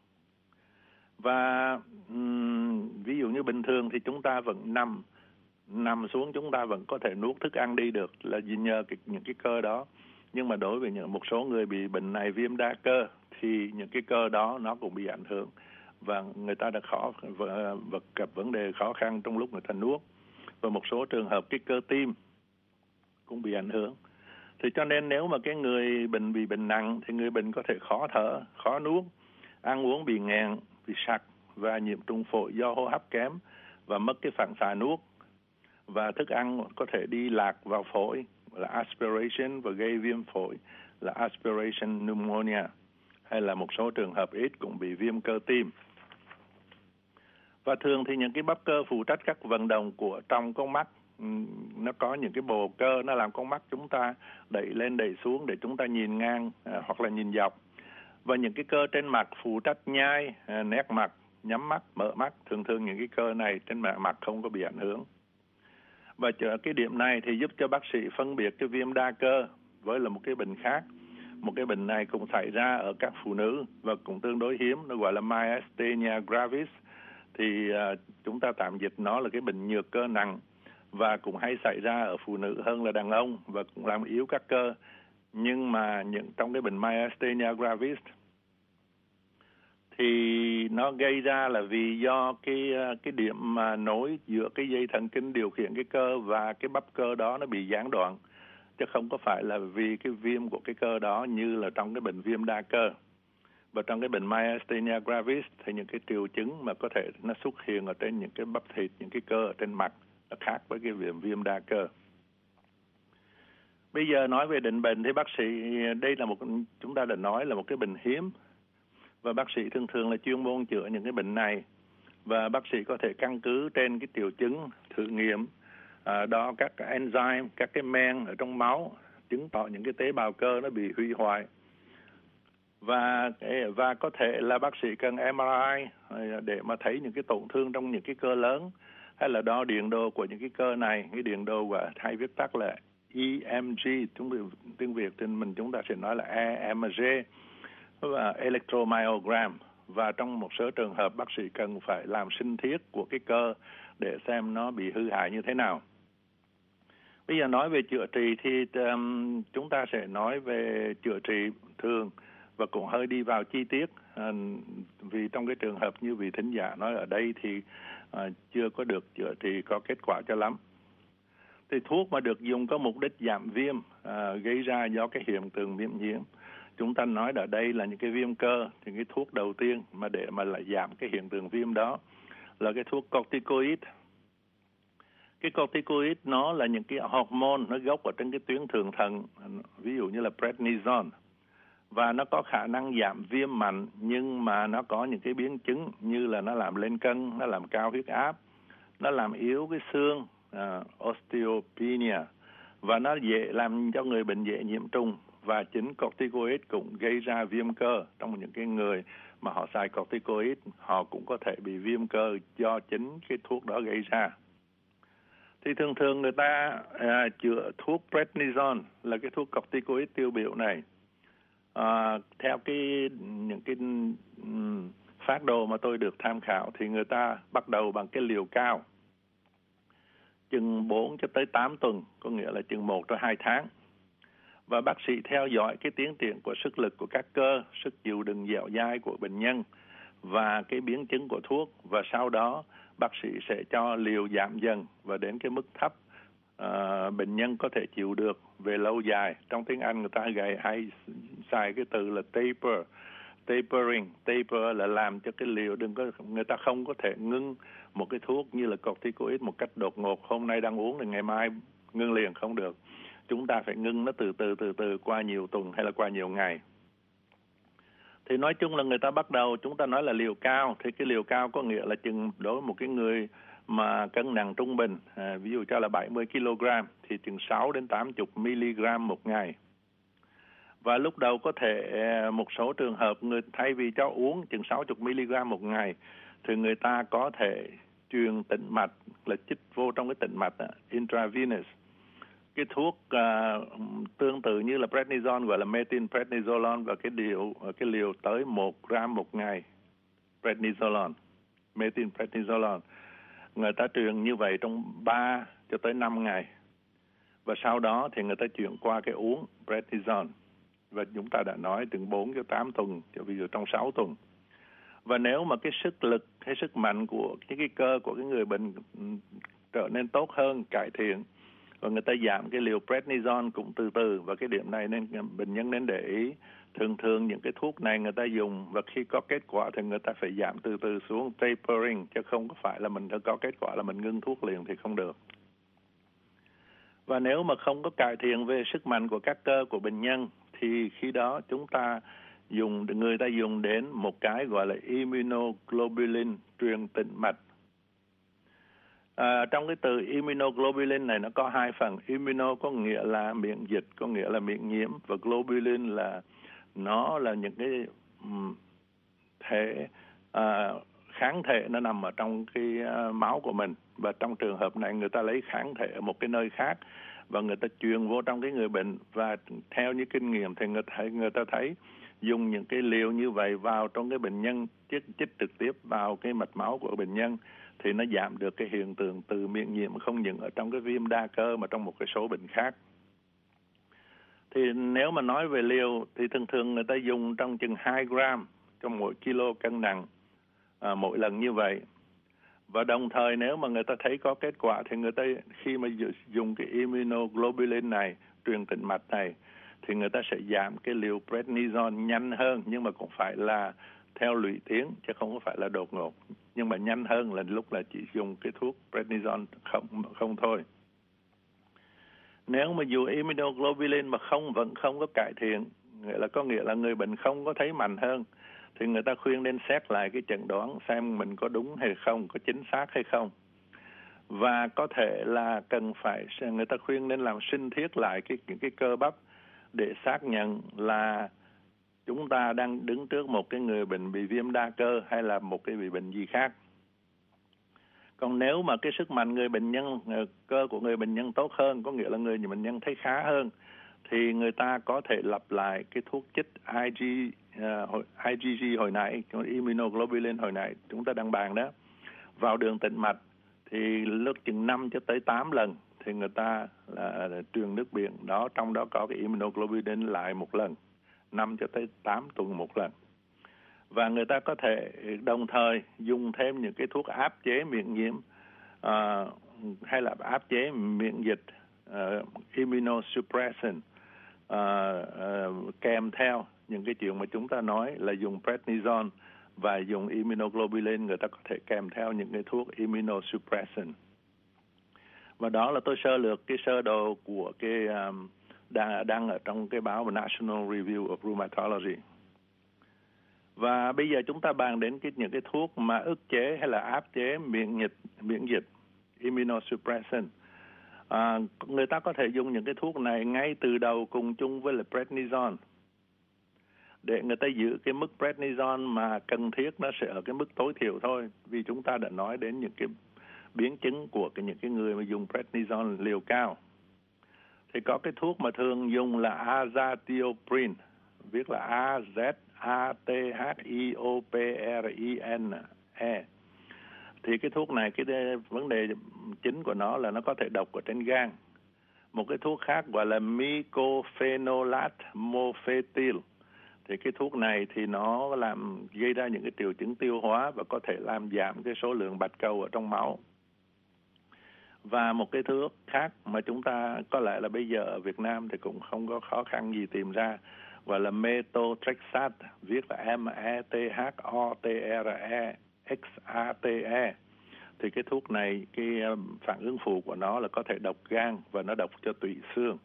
Và ví dụ như bình thường thì chúng ta vẫn nằm xuống, chúng ta vẫn có thể nuốt thức ăn đi được là nhờ những cái cơ đó. Nhưng mà đối với một số người bị bệnh này, viêm đa cơ, thì những cái cơ đó nó cũng bị ảnh hưởng, và người ta đã gặp vấn đề khó khăn trong lúc người ta nuốt. Và một số trường hợp cái cơ tim cũng bị ảnh hưởng. Thì cho nên nếu mà cái người bệnh bị bệnh nặng thì người bệnh có thể khó thở, khó nuốt, ăn uống bị nghẹn, bị sặc và nhiễm trùng phổi do hô hấp kém và mất cái phản xạ nuốt. Và thức ăn có thể đi lạc vào phổi là aspiration và gây viêm phổi là aspiration pneumonia, hay là một số trường hợp ít cũng bị viêm cơ tim. Và thường thì những cái bắp cơ phụ trách các vận động của trong con mắt, nó có những cái bồ cơ nó làm con mắt chúng ta đẩy lên đẩy xuống để chúng ta nhìn ngang hoặc là nhìn dọc. Và những cái cơ trên mặt phụ trách nhai, nét mặt, nhắm mắt, mở mắt. Thường những cái cơ này trên mặt không có bị ảnh hưởng. Và cái điểm này thì giúp cho bác sĩ phân biệt cái viêm đa cơ với là một cái bệnh khác. Một cái bệnh này cũng xảy ra ở các phụ nữ và cũng tương đối hiếm, nó gọi là myasthenia gravis. Thì chúng ta tạm dịch nó là cái bệnh nhược cơ nặng, và cũng hay xảy ra ở phụ nữ hơn là đàn ông và cũng làm yếu các cơ. Nhưng mà trong cái bệnh myasthenia gravis thì nó gây ra là vì do cái điểm mà nối giữa cái dây thần kinh điều khiển cái cơ và cái bắp cơ đó nó bị gián đoạn, chứ không có phải là vì cái viêm của cái cơ đó như là trong cái bệnh viêm đa cơ. Và trong cái bệnh myasthenia gravis thì những cái triệu chứng mà có thể nó xuất hiện ở trên những cái bắp thịt, những cái cơ ở trên mặt nó khác với cái viêm đa cơ. Bây giờ nói về định bệnh thì bác sĩ, đây là chúng ta đã nói là một cái bệnh hiếm, và bác sĩ thường thường là chuyên môn chữa những cái bệnh này, và bác sĩ có thể căn cứ trên cái triệu chứng thử nghiệm đo các cái enzyme, các cái men ở trong máu, chứng tỏ những cái tế bào cơ nó bị hủy hoại, và có thể là bác sĩ cần MRI để mà thấy những cái tổn thương trong những cái cơ lớn, hay là đo điện đồ của những cái cơ này. Cái điện đồ và hay viết tắt là EMG, tiếng Việt thì chúng ta sẽ nói là EMG, và electromyogram. Và trong một số trường hợp bác sĩ cần phải làm sinh thiết của cái cơ để xem nó bị hư hại như thế nào. Bây giờ nói về chữa trị thì chúng ta sẽ nói về chữa trị thường và cũng hơi đi vào chi tiết, vì trong cái trường hợp như vị thính giả nói ở đây thì chưa có được chữa trị có kết quả cho lắm. Thì thuốc mà được dùng có mục đích giảm viêm gây ra do cái hiện tượng viêm nhiễm, chúng ta nói ở đây là những cái viêm cơ, thì cái thuốc đầu tiên mà để mà lại giảm cái hiện tượng viêm đó là cái thuốc corticoid. Cái corticoid nó là những cái hormone nó gốc ở trên cái tuyến thượng thận, ví dụ như là prednisone, và nó có khả năng giảm viêm mạnh, nhưng mà nó có những cái biến chứng như là nó làm lên cân, nó làm cao huyết áp, nó làm yếu cái xương, osteopenia, và nó dễ làm cho người bệnh dễ nhiễm trùng. Và chính corticoid cũng gây ra viêm cơ. Trong những cái người mà họ xài corticoid, họ cũng có thể bị viêm cơ do chính cái thuốc đó gây ra. Thì thường thường người ta chữa thuốc prednisone là cái thuốc corticoid tiêu biểu này. Theo những cái phác đồ mà tôi được tham khảo thì người ta bắt đầu bằng cái liều cao, chừng 4 cho tới 8 tuần, có nghĩa là chừng 1 tới 2 tháng. Và bác sĩ theo dõi cái tiến triển của sức lực của các cơ, sức chịu đựng dẻo dai của bệnh nhân và cái biến chứng của thuốc, và sau đó bác sĩ sẽ cho liều giảm dần và đến cái mức thấp bệnh nhân có thể chịu được về lâu dài. Trong tiếng Anh người ta hay xài cái từ là tapering. Taper là làm cho cái liều người ta không có thể ngưng một cái thuốc như là corticoid một cách đột ngột, hôm nay đang uống thì ngày mai ngưng liền, không được. Chúng ta phải ngưng nó từ từ qua nhiều tuần hay là qua nhiều ngày. Thì nói chung là người ta bắt đầu, chúng ta nói là liều cao, thì cái liều cao có nghĩa là chừng đối với một cái người mà cân nặng trung bình, ví dụ cho là 70 kg thì chừng 6 đến 80 mg một ngày. Và lúc đầu có thể một số trường hợp người thay vì cho uống chừng 60 mg một ngày thì người ta có thể truyền tĩnh mạch, là chích vô trong cái tĩnh mạch, intravenous. Cái thuốc tương tự như là prednisone gọi là methylprednisolone, và cái liều tới 1 gram một ngày methylprednisolone. Người ta truyền như vậy trong 3 cho tới 5 ngày. Và sau đó thì người ta chuyển qua cái uống prednisone. Và chúng ta đã nói từ 4 cho 8 tuần, ví dụ trong 6 tuần. Và nếu mà cái sức lực hay sức mạnh của cái cơ của cái người bệnh trở nên tốt hơn, cải thiện, và người ta giảm cái liều prednisone cũng từ từ, và cái điểm này nên bệnh nhân nên để ý. Thường những cái thuốc này người ta dùng và khi có kết quả thì người ta phải giảm từ từ xuống, tapering, chứ không có phải là mình có kết quả là mình ngưng thuốc liền thì không được. Và nếu mà không có cải thiện về sức mạnh của các cơ của bệnh nhân thì khi đó người ta dùng đến một cái gọi là immunoglobulin truyền tĩnh mạch. Trong cái từ immunoglobulin này nó có hai phần. Immuno có nghĩa là miễn dịch, có nghĩa là miễn nhiễm, và globulin là nó là những cái kháng thể nó nằm ở trong cái máu của mình. Và trong trường hợp này người ta lấy kháng thể ở một cái nơi khác và người ta truyền vô trong cái người bệnh, và theo những kinh nghiệm thì người ta thấy dùng những cái liều như vậy vào trong cái bệnh nhân, chích trực tiếp vào cái mạch máu của bệnh nhân thì nó giảm được cái hiện tượng từ miễn nhiễm không những ở trong cái viêm đa cơ mà trong một cái số bệnh khác. Thì nếu mà nói về liều thì thường người ta dùng trong chừng 2 gram trong mỗi kilo cân nặng. mỗi lần như vậy. Và đồng thời nếu mà người ta thấy có kết quả thì người ta khi mà dùng cái immunoglobulin này, truyền tĩnh mạch này, thì người ta sẽ giảm cái liều prednisone nhanh hơn, nhưng mà cũng phải là theo lũy tiến chứ không có phải là đột ngột, nhưng mà nhanh hơn là lúc là chỉ dùng cái thuốc prednisone không thôi. Nếu mà dùng immunoglobulin mà vẫn không có cải thiện, có nghĩa là người bệnh không có thấy mạnh hơn, thì người ta khuyên nên xét lại cái chẩn đoán xem mình có đúng hay không, có chính xác hay không. Và có thể là người ta khuyên nên làm sinh thiết lại cái cơ bắp để xác nhận là chúng ta đang đứng trước một cái người bệnh bị viêm đa cơ hay là một cái bị bệnh gì khác. Còn nếu mà cái sức mạnh cơ của người bệnh nhân tốt hơn, có nghĩa là người bệnh nhân thấy khá hơn, thì người ta có thể lặp lại cái thuốc chích IgG hồi nãy, immunoglobulin hồi nãy chúng ta đang bàn đó, vào đường tĩnh mạch, thì lúc chừng 5 cho tới 8 lần thì người ta là truyền nước biển đó, trong đó có cái immunoglobulin lại một lần, 5 cho tới 8 tuần một lần. Và người ta có thể đồng thời dùng thêm những cái thuốc áp chế miễn nhiễm hay là áp chế miễn dịch, immunosuppressant, kèm theo những cái chuyện mà chúng ta nói là dùng prednisone và dùng immunoglobulin, người ta có thể kèm theo những cái thuốc immunosuppressant. Và đó là tôi sơ lược cái sơ đồ của cái đăng ở trong cái báo National Review of Rheumatology. Và bây giờ chúng ta bàn đến những cái thuốc mà ức chế hay là áp chế miễn dịch, immunosuppressant. Người ta có thể dùng những cái thuốc này ngay từ đầu cùng chung với là prednisone, để người ta giữ cái mức prednisone mà cần thiết nó sẽ ở cái mức tối thiểu thôi, vì chúng ta đã nói đến những cái biến chứng của những cái người mà dùng prednisone liều cao. Thì có cái thuốc mà thường dùng là azathioprine, viết là AZATHIOPRINE. Thì cái thuốc này, cái vấn đề chính của nó là nó có thể độc ở trên gan. Một cái thuốc khác gọi là mycophenolate mofetil. Thì cái thuốc này thì nó gây ra những cái triệu chứng tiêu hóa và có thể làm giảm cái số lượng bạch cầu ở trong máu. Và một cái thuốc khác mà chúng ta có lẽ là bây giờ ở Việt Nam thì cũng không có khó khăn gì tìm ra, gọi là methotrexate, viết là METHOTREXATE. Thì cái thuốc này, cái phản ứng phụ của nó là có thể độc gan và nó độc cho tủy xương.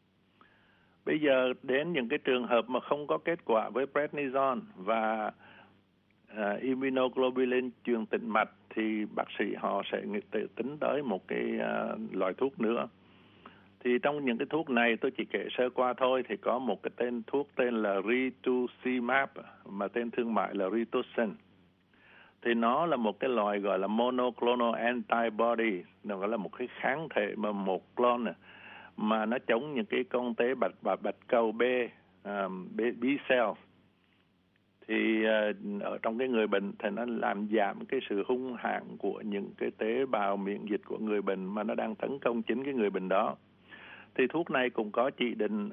Bây giờ đến những cái trường hợp mà không có kết quả với prednisone và immunoglobulin truyền tĩnh mạch, thì bác sĩ họ sẽ tính tới một cái loại thuốc nữa. Thì trong những cái thuốc này tôi chỉ kể sơ qua thôi, thì có một cái thuốc tên là rituximab, mà tên thương mại là Rituxan. Thì nó là một cái loại gọi là monoclonal antibody, nó gọi là một cái kháng thể mà một clone mà nó chống những cái con tế bạch cầu B cells. Thì ở trong cái người bệnh thì nó làm giảm cái sự hung hãn của những cái tế bào miễn dịch của người bệnh mà nó đang tấn công chính cái người bệnh đó. Thì thuốc này cũng có chỉ định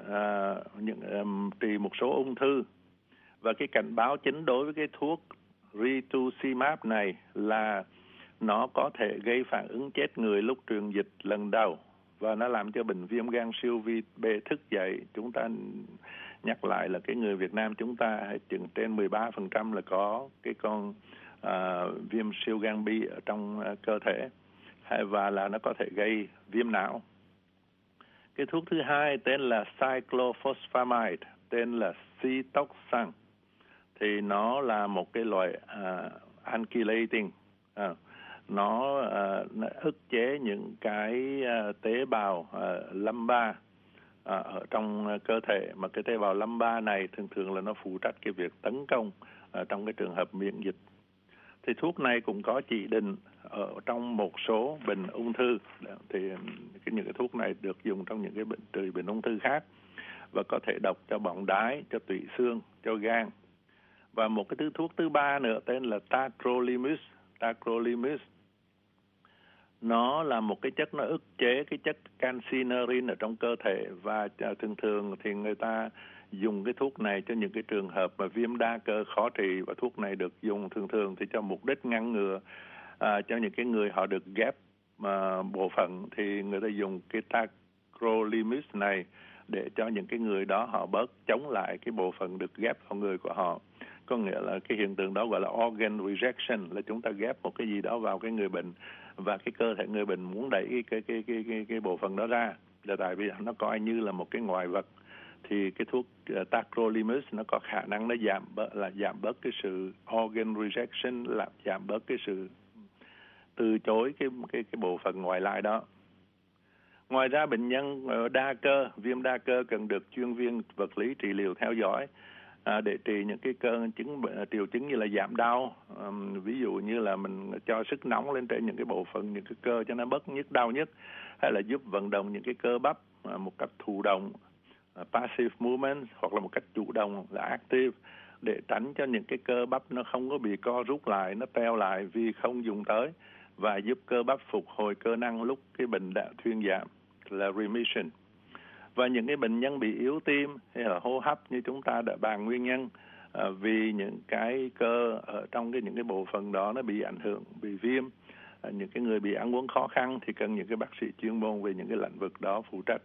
trị một số ung thư. Và cái cảnh báo chính đối với cái thuốc rituximab này là nó có thể gây phản ứng chết người lúc truyền dịch lần đầu, và nó làm cho bệnh viêm gan siêu vi B thức dậy. Chúng ta nhắc lại là cái người Việt Nam chúng ta chừng trên 13% là có cái con viêm siêu gan B ở trong cơ thể, và là nó có thể gây viêm não. Cái thuốc thứ hai tên là cyclophosphamide, tên là Cytoxan. Thì nó là một cái loại alkylating. Nó ức chế những cái tế bào lumbar ở trong cơ thể, mà cái tế bào lumbar này thường là nó phụ trách cái việc tấn công trong cái trường hợp miễn dịch. Thì thuốc này cũng có chỉ định ở trong một số bệnh ung thư. Thì những cái thuốc này được dùng trong những cái bệnh ung thư khác, và có thể độc cho bọng đái, cho tủy xương, cho gan. Và một cái thuốc thứ ba nữa tên là tacrolimus. Tacrolimus nó là một cái chất nó ức chế cái chất calcineurin ở trong cơ thể, và thường thì người ta dùng cái thuốc này cho những cái trường hợp mà viêm đa cơ khó trị, và thuốc này được dùng thường thì cho mục đích ngăn ngừa cho những cái người họ được ghép bộ phận, thì người ta dùng cái tacrolimus này để cho những cái người đó họ bớt chống lại cái bộ phận được ghép vào người của họ. Có nghĩa là cái hiện tượng đó gọi là organ rejection, là chúng ta ghép một cái gì đó vào cái người bệnh và cái cơ thể người bệnh muốn đẩy cái bộ phận đó ra, là tại vì nó coi như là một cái ngoại vật. Thì cái thuốc tacrolimus nó có khả năng nó giảm bớt cái sự organ rejection, là giảm bớt cái sự từ chối cái bộ phận ngoại lai đó. Ngoài ra, bệnh nhân đa cơ, viêm đa cơ cần được chuyên viên vật lý trị liệu theo dõi để trị những cái triệu chứng như là giảm đau, ví dụ như là mình cho sức nóng lên trên những cái bộ phận, những cái cơ cho nó bớt đau nhức, hay là giúp vận động những cái cơ bắp một cách thụ động, passive movement, hoặc là một cách chủ động là active, để tránh cho những cái cơ bắp nó không có bị co rút lại, nó teo lại vì không dùng tới, và giúp cơ bắp phục hồi cơ năng lúc cái bệnh đã thuyên giảm, là remission. Và những cái bệnh nhân bị yếu tim hay là hô hấp như chúng ta đã bàn nguyên nhân, vì những cái cơ ở trong những cái bộ phận đó nó bị ảnh hưởng, bị viêm, những cái người bị ăn uống khó khăn thì cần những cái bác sĩ chuyên môn về những cái lĩnh vực đó phụ trách.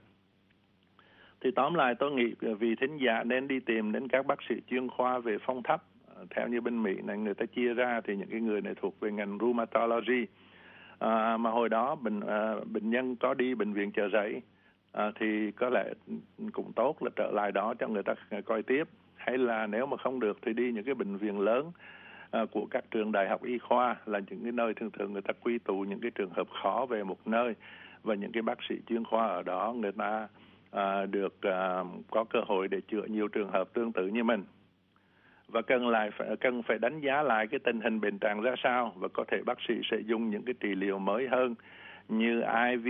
Thì tóm lại, tôi nghĩ vì thính giả nên đi tìm đến các bác sĩ chuyên khoa về phong thấp. Theo như bên Mỹ này người ta chia ra thì những cái người này thuộc về ngành rheumatology. Mà hồi đó bệnh nhân có đi bệnh viện Chợ Rẫy thì có lẽ cũng tốt là trở lại đó cho người ta coi tiếp. Hay là nếu mà không được thì đi những cái bệnh viện lớn của các trường đại học y khoa, là những cái nơi thường người ta quy tụ những cái trường hợp khó về một nơi, và những cái bác sĩ chuyên khoa ở đó người ta được có cơ hội để chữa nhiều trường hợp tương tự như mình. Và cần phải đánh giá lại cái tình hình bệnh trạng ra sao, và có thể bác sĩ sẽ dùng những cái trị liệu mới hơn như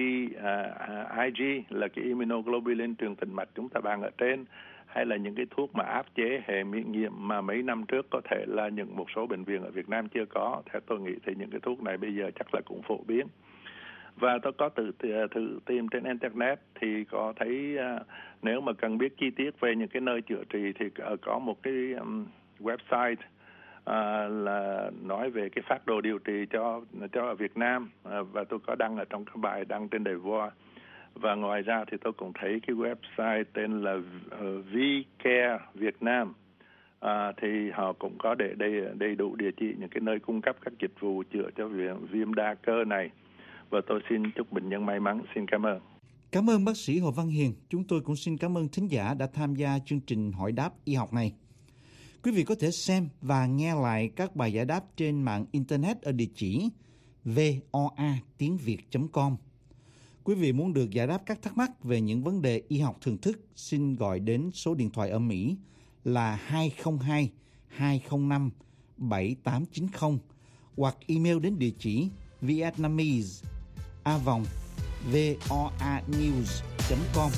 IG là cái immunoglobulin truyền tĩnh mạch chúng ta bàn ở trên, hay là những cái thuốc mà áp chế hệ miễn nhiễm mà mấy năm trước có thể là một số bệnh viện ở Việt Nam chưa có. Theo tôi nghĩ thì những cái thuốc này bây giờ chắc là cũng phổ biến. Và tôi có thử tìm trên Internet thì có thấy nếu mà cần biết chi tiết về những cái nơi chữa trị thì có một cái website là nói về cái phác đồ điều trị cho ở Việt Nam, và tôi có đăng ở trong cái bài đăng trên Đài Voa. Và ngoài ra thì tôi cũng thấy cái website tên là VCare Việt Nam, thì họ cũng có để đầy đủ địa chỉ những cái nơi cung cấp các dịch vụ chữa cho viêm đa cơ này. Và tôi xin chúc bệnh nhân may mắn. Xin cảm ơn. Cảm ơn bác sĩ Hồ Văn Hiền. Chúng tôi cũng xin cảm ơn thính giả đã tham gia chương trình hỏi đáp y học này. Quý vị có thể xem và nghe lại các bài giải đáp trên mạng Internet ở địa chỉ voatiếngviet.com. Quý vị muốn được giải đáp các thắc mắc về những vấn đề y học thường thức, xin gọi đến số điện thoại ở Mỹ là 202 205 7890 hoặc email đến địa chỉ vietnamese@voanews.com.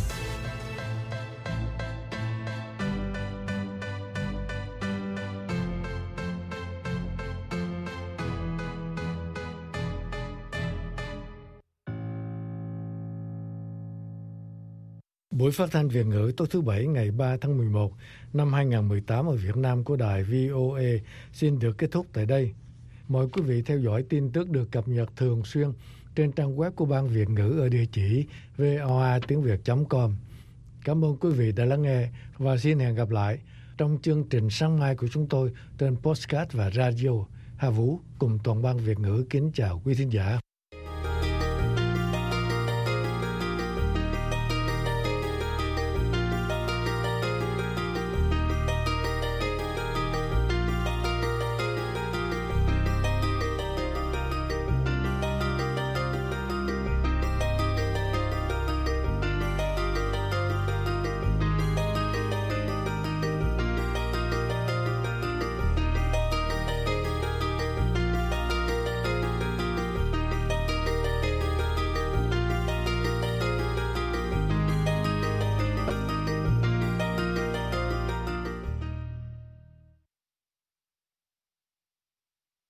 Buổi phát thanh Việt ngữ tối thứ Bảy ngày 3 tháng 11 năm 2018 ở Việt Nam của đài VOA xin được kết thúc tại đây. Mời quý vị theo dõi tin tức được cập nhật thường xuyên trên trang web của Ban Việt ngữ ở địa chỉ voatiếngviet.com. Cảm ơn quý vị đã lắng nghe và xin hẹn gặp lại trong chương trình sáng mai của chúng tôi trên podcast và radio. Hà Vũ cùng toàn ban Việt ngữ kính chào quý thính giả.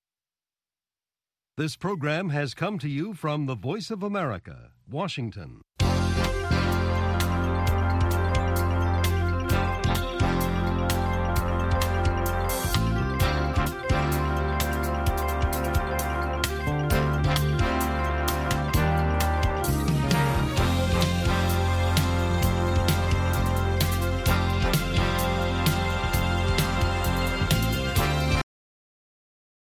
This program has come to you from the Voice of America, Washington.